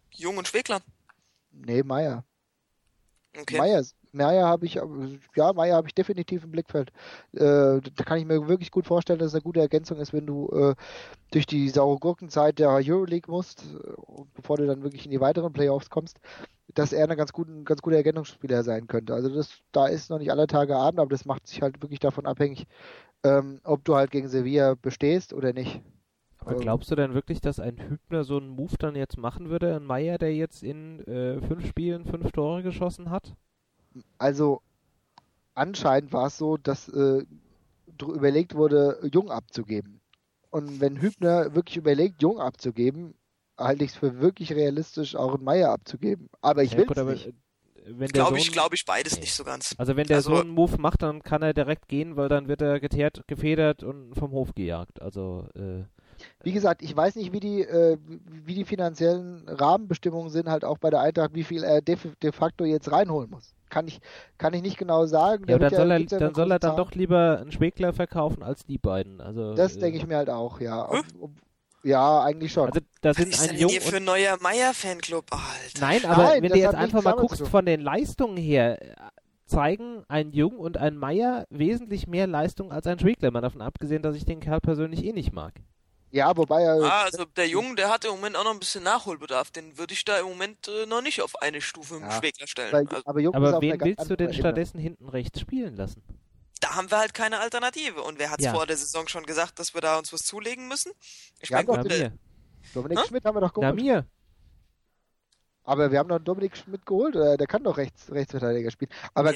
Jung und Schwegler. Nee, Meier. Okay. Meier habe ich definitiv im Blickfeld. Da kann ich mir wirklich gut vorstellen, dass es eine gute Ergänzung ist, wenn du durch die saure Gurkenzeit der Euroleague musst, bevor du dann wirklich in die weiteren Playoffs kommst, dass er ein ganz guter Ergänzungsspieler sein könnte. Also da ist noch nicht alle Tage Abend, aber das macht sich halt wirklich davon abhängig, ob du halt gegen Sevilla bestehst oder nicht. Aber glaubst du denn wirklich, dass ein Hübner so einen Move dann jetzt machen würde? Ein Meier, der jetzt in 5 Spielen 5 Tore geschossen hat? Also anscheinend war es so, dass überlegt wurde, Jung abzugeben. Und wenn Hübner wirklich überlegt, Jung abzugeben, halte ich es für wirklich realistisch, auch einen Meier abzugeben. Aber ich will es nicht. Glaube ich beides nicht so ganz. Also wenn der so einen Move macht, dann kann er direkt gehen, weil dann wird er gefedert und vom Hof gejagt. Also wie gesagt, ich weiß nicht, wie die finanziellen Rahmenbestimmungen sind, halt auch bei der Eintracht, wie viel er de facto jetzt reinholen muss. Kann ich nicht genau sagen. Ja, dann soll er dann doch lieber einen Schwegler verkaufen als die beiden. Also, das denke ich mir halt auch, ja. Ja, eigentlich schon. Also, da sind was ist denn hier für ein neuer Meier-Fanclub? Alter. Nein, aber wenn du jetzt einfach mal guckst, von den Leistungen her, zeigen ein Jung und ein Meier wesentlich mehr Leistung als ein Schwegler. Mal davon abgesehen, dass ich den Kerl persönlich eh nicht mag. Ja, wobei er... also der Jung, der hat im Moment auch noch ein bisschen Nachholbedarf. Den würde ich da im Moment noch nicht auf eine Stufe mit Schwegler stellen. Aber wen willst du denn stattdessen hinten rechts spielen lassen? Da haben wir halt keine Alternative. Und wer hat es vor der Saison schon gesagt, dass wir da uns was zulegen müssen? Ich meine, Dominik Schmidt haben wir doch geholt. Na mir. Aber wir haben doch Dominik Schmidt geholt. Der kann doch Rechtsverteidiger spielen. Aber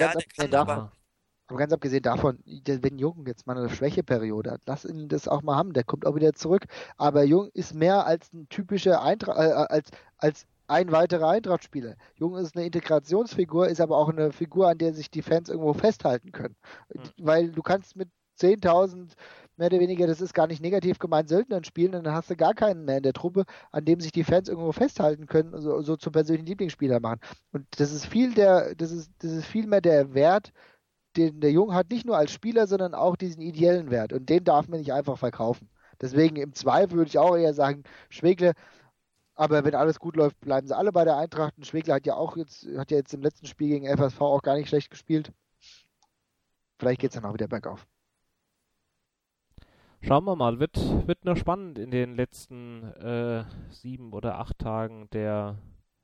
ganz abgesehen davon, wenn Jung jetzt mal eine Schwächeperiode hat, lass ihn das auch mal haben, der kommt auch wieder zurück. Aber Jung ist mehr als ein typischer als ein weiterer Eintracht-Spieler. Jung ist eine Integrationsfigur, ist aber auch eine Figur, an der sich die Fans irgendwo festhalten können. Weil du kannst mit 10.000 mehr oder weniger, das ist gar nicht negativ gemeint, Söldnern spielen, und dann hast du gar keinen mehr in der Truppe, an dem sich die Fans irgendwo festhalten können, so zum persönlichen Lieblingsspieler machen. Und das ist viel mehr der Wert, den der Jung hat, nicht nur als Spieler, sondern auch diesen ideellen Wert. Und den darf man nicht einfach verkaufen. Deswegen im Zweifel würde ich auch eher sagen, Schwegler, aber wenn alles gut läuft, bleiben sie alle bei der Eintracht. Und Schwegler hat ja jetzt im letzten Spiel gegen FSV auch gar nicht schlecht gespielt. Vielleicht geht es dann auch wieder bergauf. Schauen wir mal, wird noch spannend in den letzten 7 oder 8 Tagen der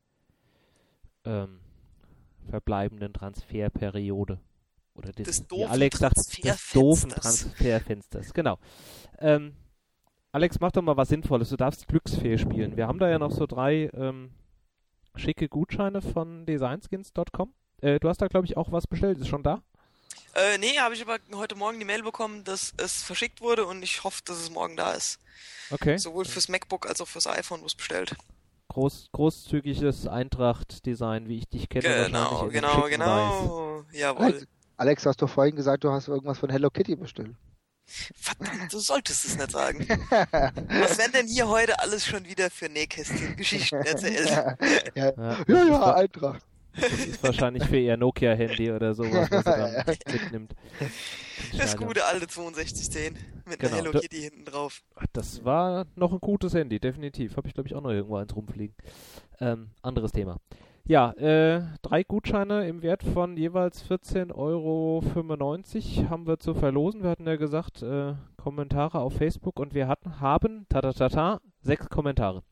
verbleibenden Transferperiode. Oder wie Alex sagt, des doofen Transferfensters. Genau. Alex, mach doch mal was Sinnvolles. Du darfst Glücksfee spielen. Wir haben da ja noch so 3 schicke Gutscheine von designskins.com. Du hast da, glaube ich, auch was bestellt. Ist schon da? Nee, habe ich aber heute Morgen die Mail bekommen, dass es verschickt wurde, und ich hoffe, dass es morgen da ist. Okay. Sowohl fürs MacBook als auch fürs iPhone was bestellt. Großzügiges Eintracht-Design, wie ich dich kenne. Genau. Jawohl. Alex, hast du vorhin gesagt, du hast irgendwas von Hello Kitty bestellt. Verdammt, du solltest es nicht sagen. Was werden denn hier heute alles schon wieder für Nähkästchen-Geschichten erzählt? Ja, Eintracht. Das ist wahrscheinlich für ihr Nokia-Handy oder sowas, was er dann mitnimmt. Das gute alte 6210 mit einer Hello Kitty hinten drauf. Das war noch ein gutes Handy, definitiv. Habe ich, glaube ich, auch noch irgendwo eins rumfliegen. Anderes Thema. Ja, 3 Gutscheine im Wert von jeweils 14,95 € haben wir zu verlosen. Wir hatten ja gesagt, Kommentare auf Facebook, und wir haben 6 Kommentare.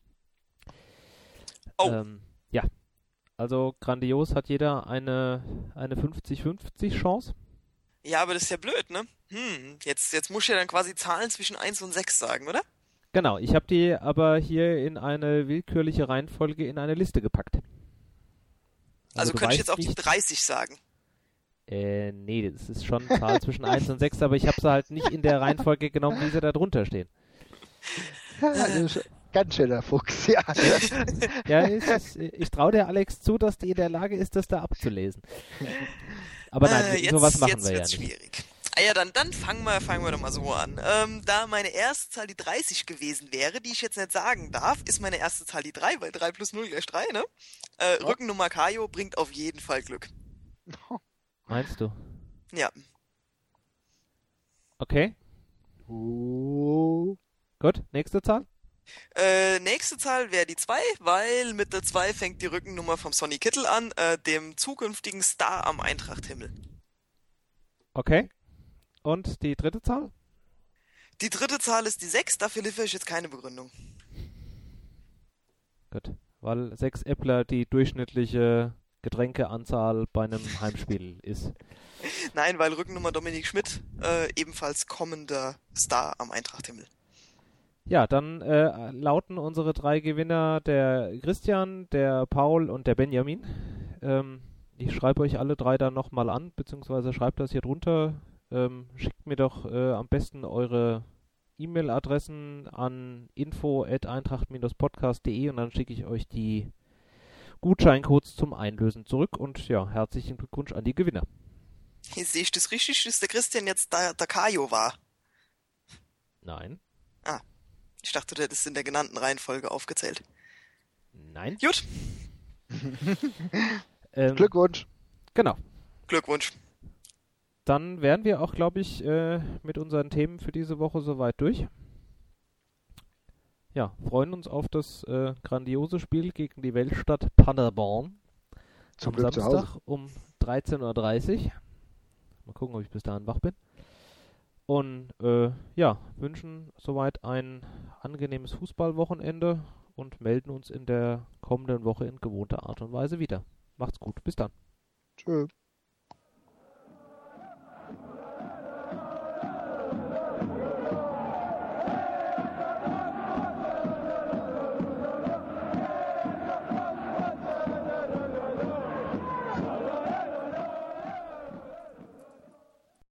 Oh. Ja. Also grandios, hat jeder eine 50-50 Chance. Ja, aber das ist ja blöd, ne? Jetzt musst du ja dann quasi Zahlen zwischen 1 und 6 sagen, oder? Genau, ich habe die aber hier in eine willkürliche Reihenfolge in eine Liste gepackt. Also könnte ich jetzt auch die 30 sagen? Nee, das ist schon eine Zahl zwischen 1 und 6, aber ich habe sie halt nicht in der Reihenfolge genommen, wie sie da drunter stehen. Ganz schöner Fuchs, ja. Ja, ich traue der Alex zu, dass die in der Lage ist, das da abzulesen. Aber nein, sowas machen wir ja nicht. Schwierig. Ja, dann fangen wir doch mal so an. Da meine erste Zahl die 30 gewesen wäre, die ich jetzt nicht sagen darf, ist meine erste Zahl die 3, weil 3 plus 0 gleich 3, ne? Rückennummer Kajo bringt auf jeden Fall Glück. Meinst du? Ja. Okay. Gut, nächste Zahl? Nächste Zahl wäre die 2, weil mit der 2 fängt die Rückennummer vom Sonny Kittel an, dem zukünftigen Star am Eintracht-Himmel. Okay. Und die dritte Zahl? Die dritte Zahl ist die 6, dafür liefere ich jetzt keine Begründung. Gut, weil 6 Äppler die durchschnittliche Getränkeanzahl bei einem Heimspiel ist. Nein, weil Rückennummer Dominik Schmidt, ebenfalls kommender Star am Eintracht-Himmel. Ja, dann lauten unsere 3 Gewinner der Christian, der Paul und der Benjamin. Ich schreibe euch alle 3 dann nochmal an, beziehungsweise schreibt das hier drunter. Schickt mir doch am besten eure E-Mail-Adressen an info@eintracht-podcast.de und dann schicke ich euch die Gutscheincodes zum Einlösen zurück und ja, herzlichen Glückwunsch an die Gewinner. Hier sehe ich das richtig, dass der Christian jetzt der Kajo war. Nein. Ah, ich dachte, du hättest in der genannten Reihenfolge aufgezählt. Nein. Gut. Glückwunsch. Genau. Glückwunsch. Dann wären wir auch, glaube ich, mit unseren Themen für diese Woche soweit durch. Ja, freuen uns auf das grandiose Spiel gegen die Weltstadt Paderborn am Samstag um 13:30 Uhr. Mal gucken, ob ich bis dahin wach bin. Und ja, wünschen soweit ein angenehmes Fußballwochenende und melden uns in der kommenden Woche in gewohnter Art und Weise wieder. Macht's gut, bis dann. Tschö.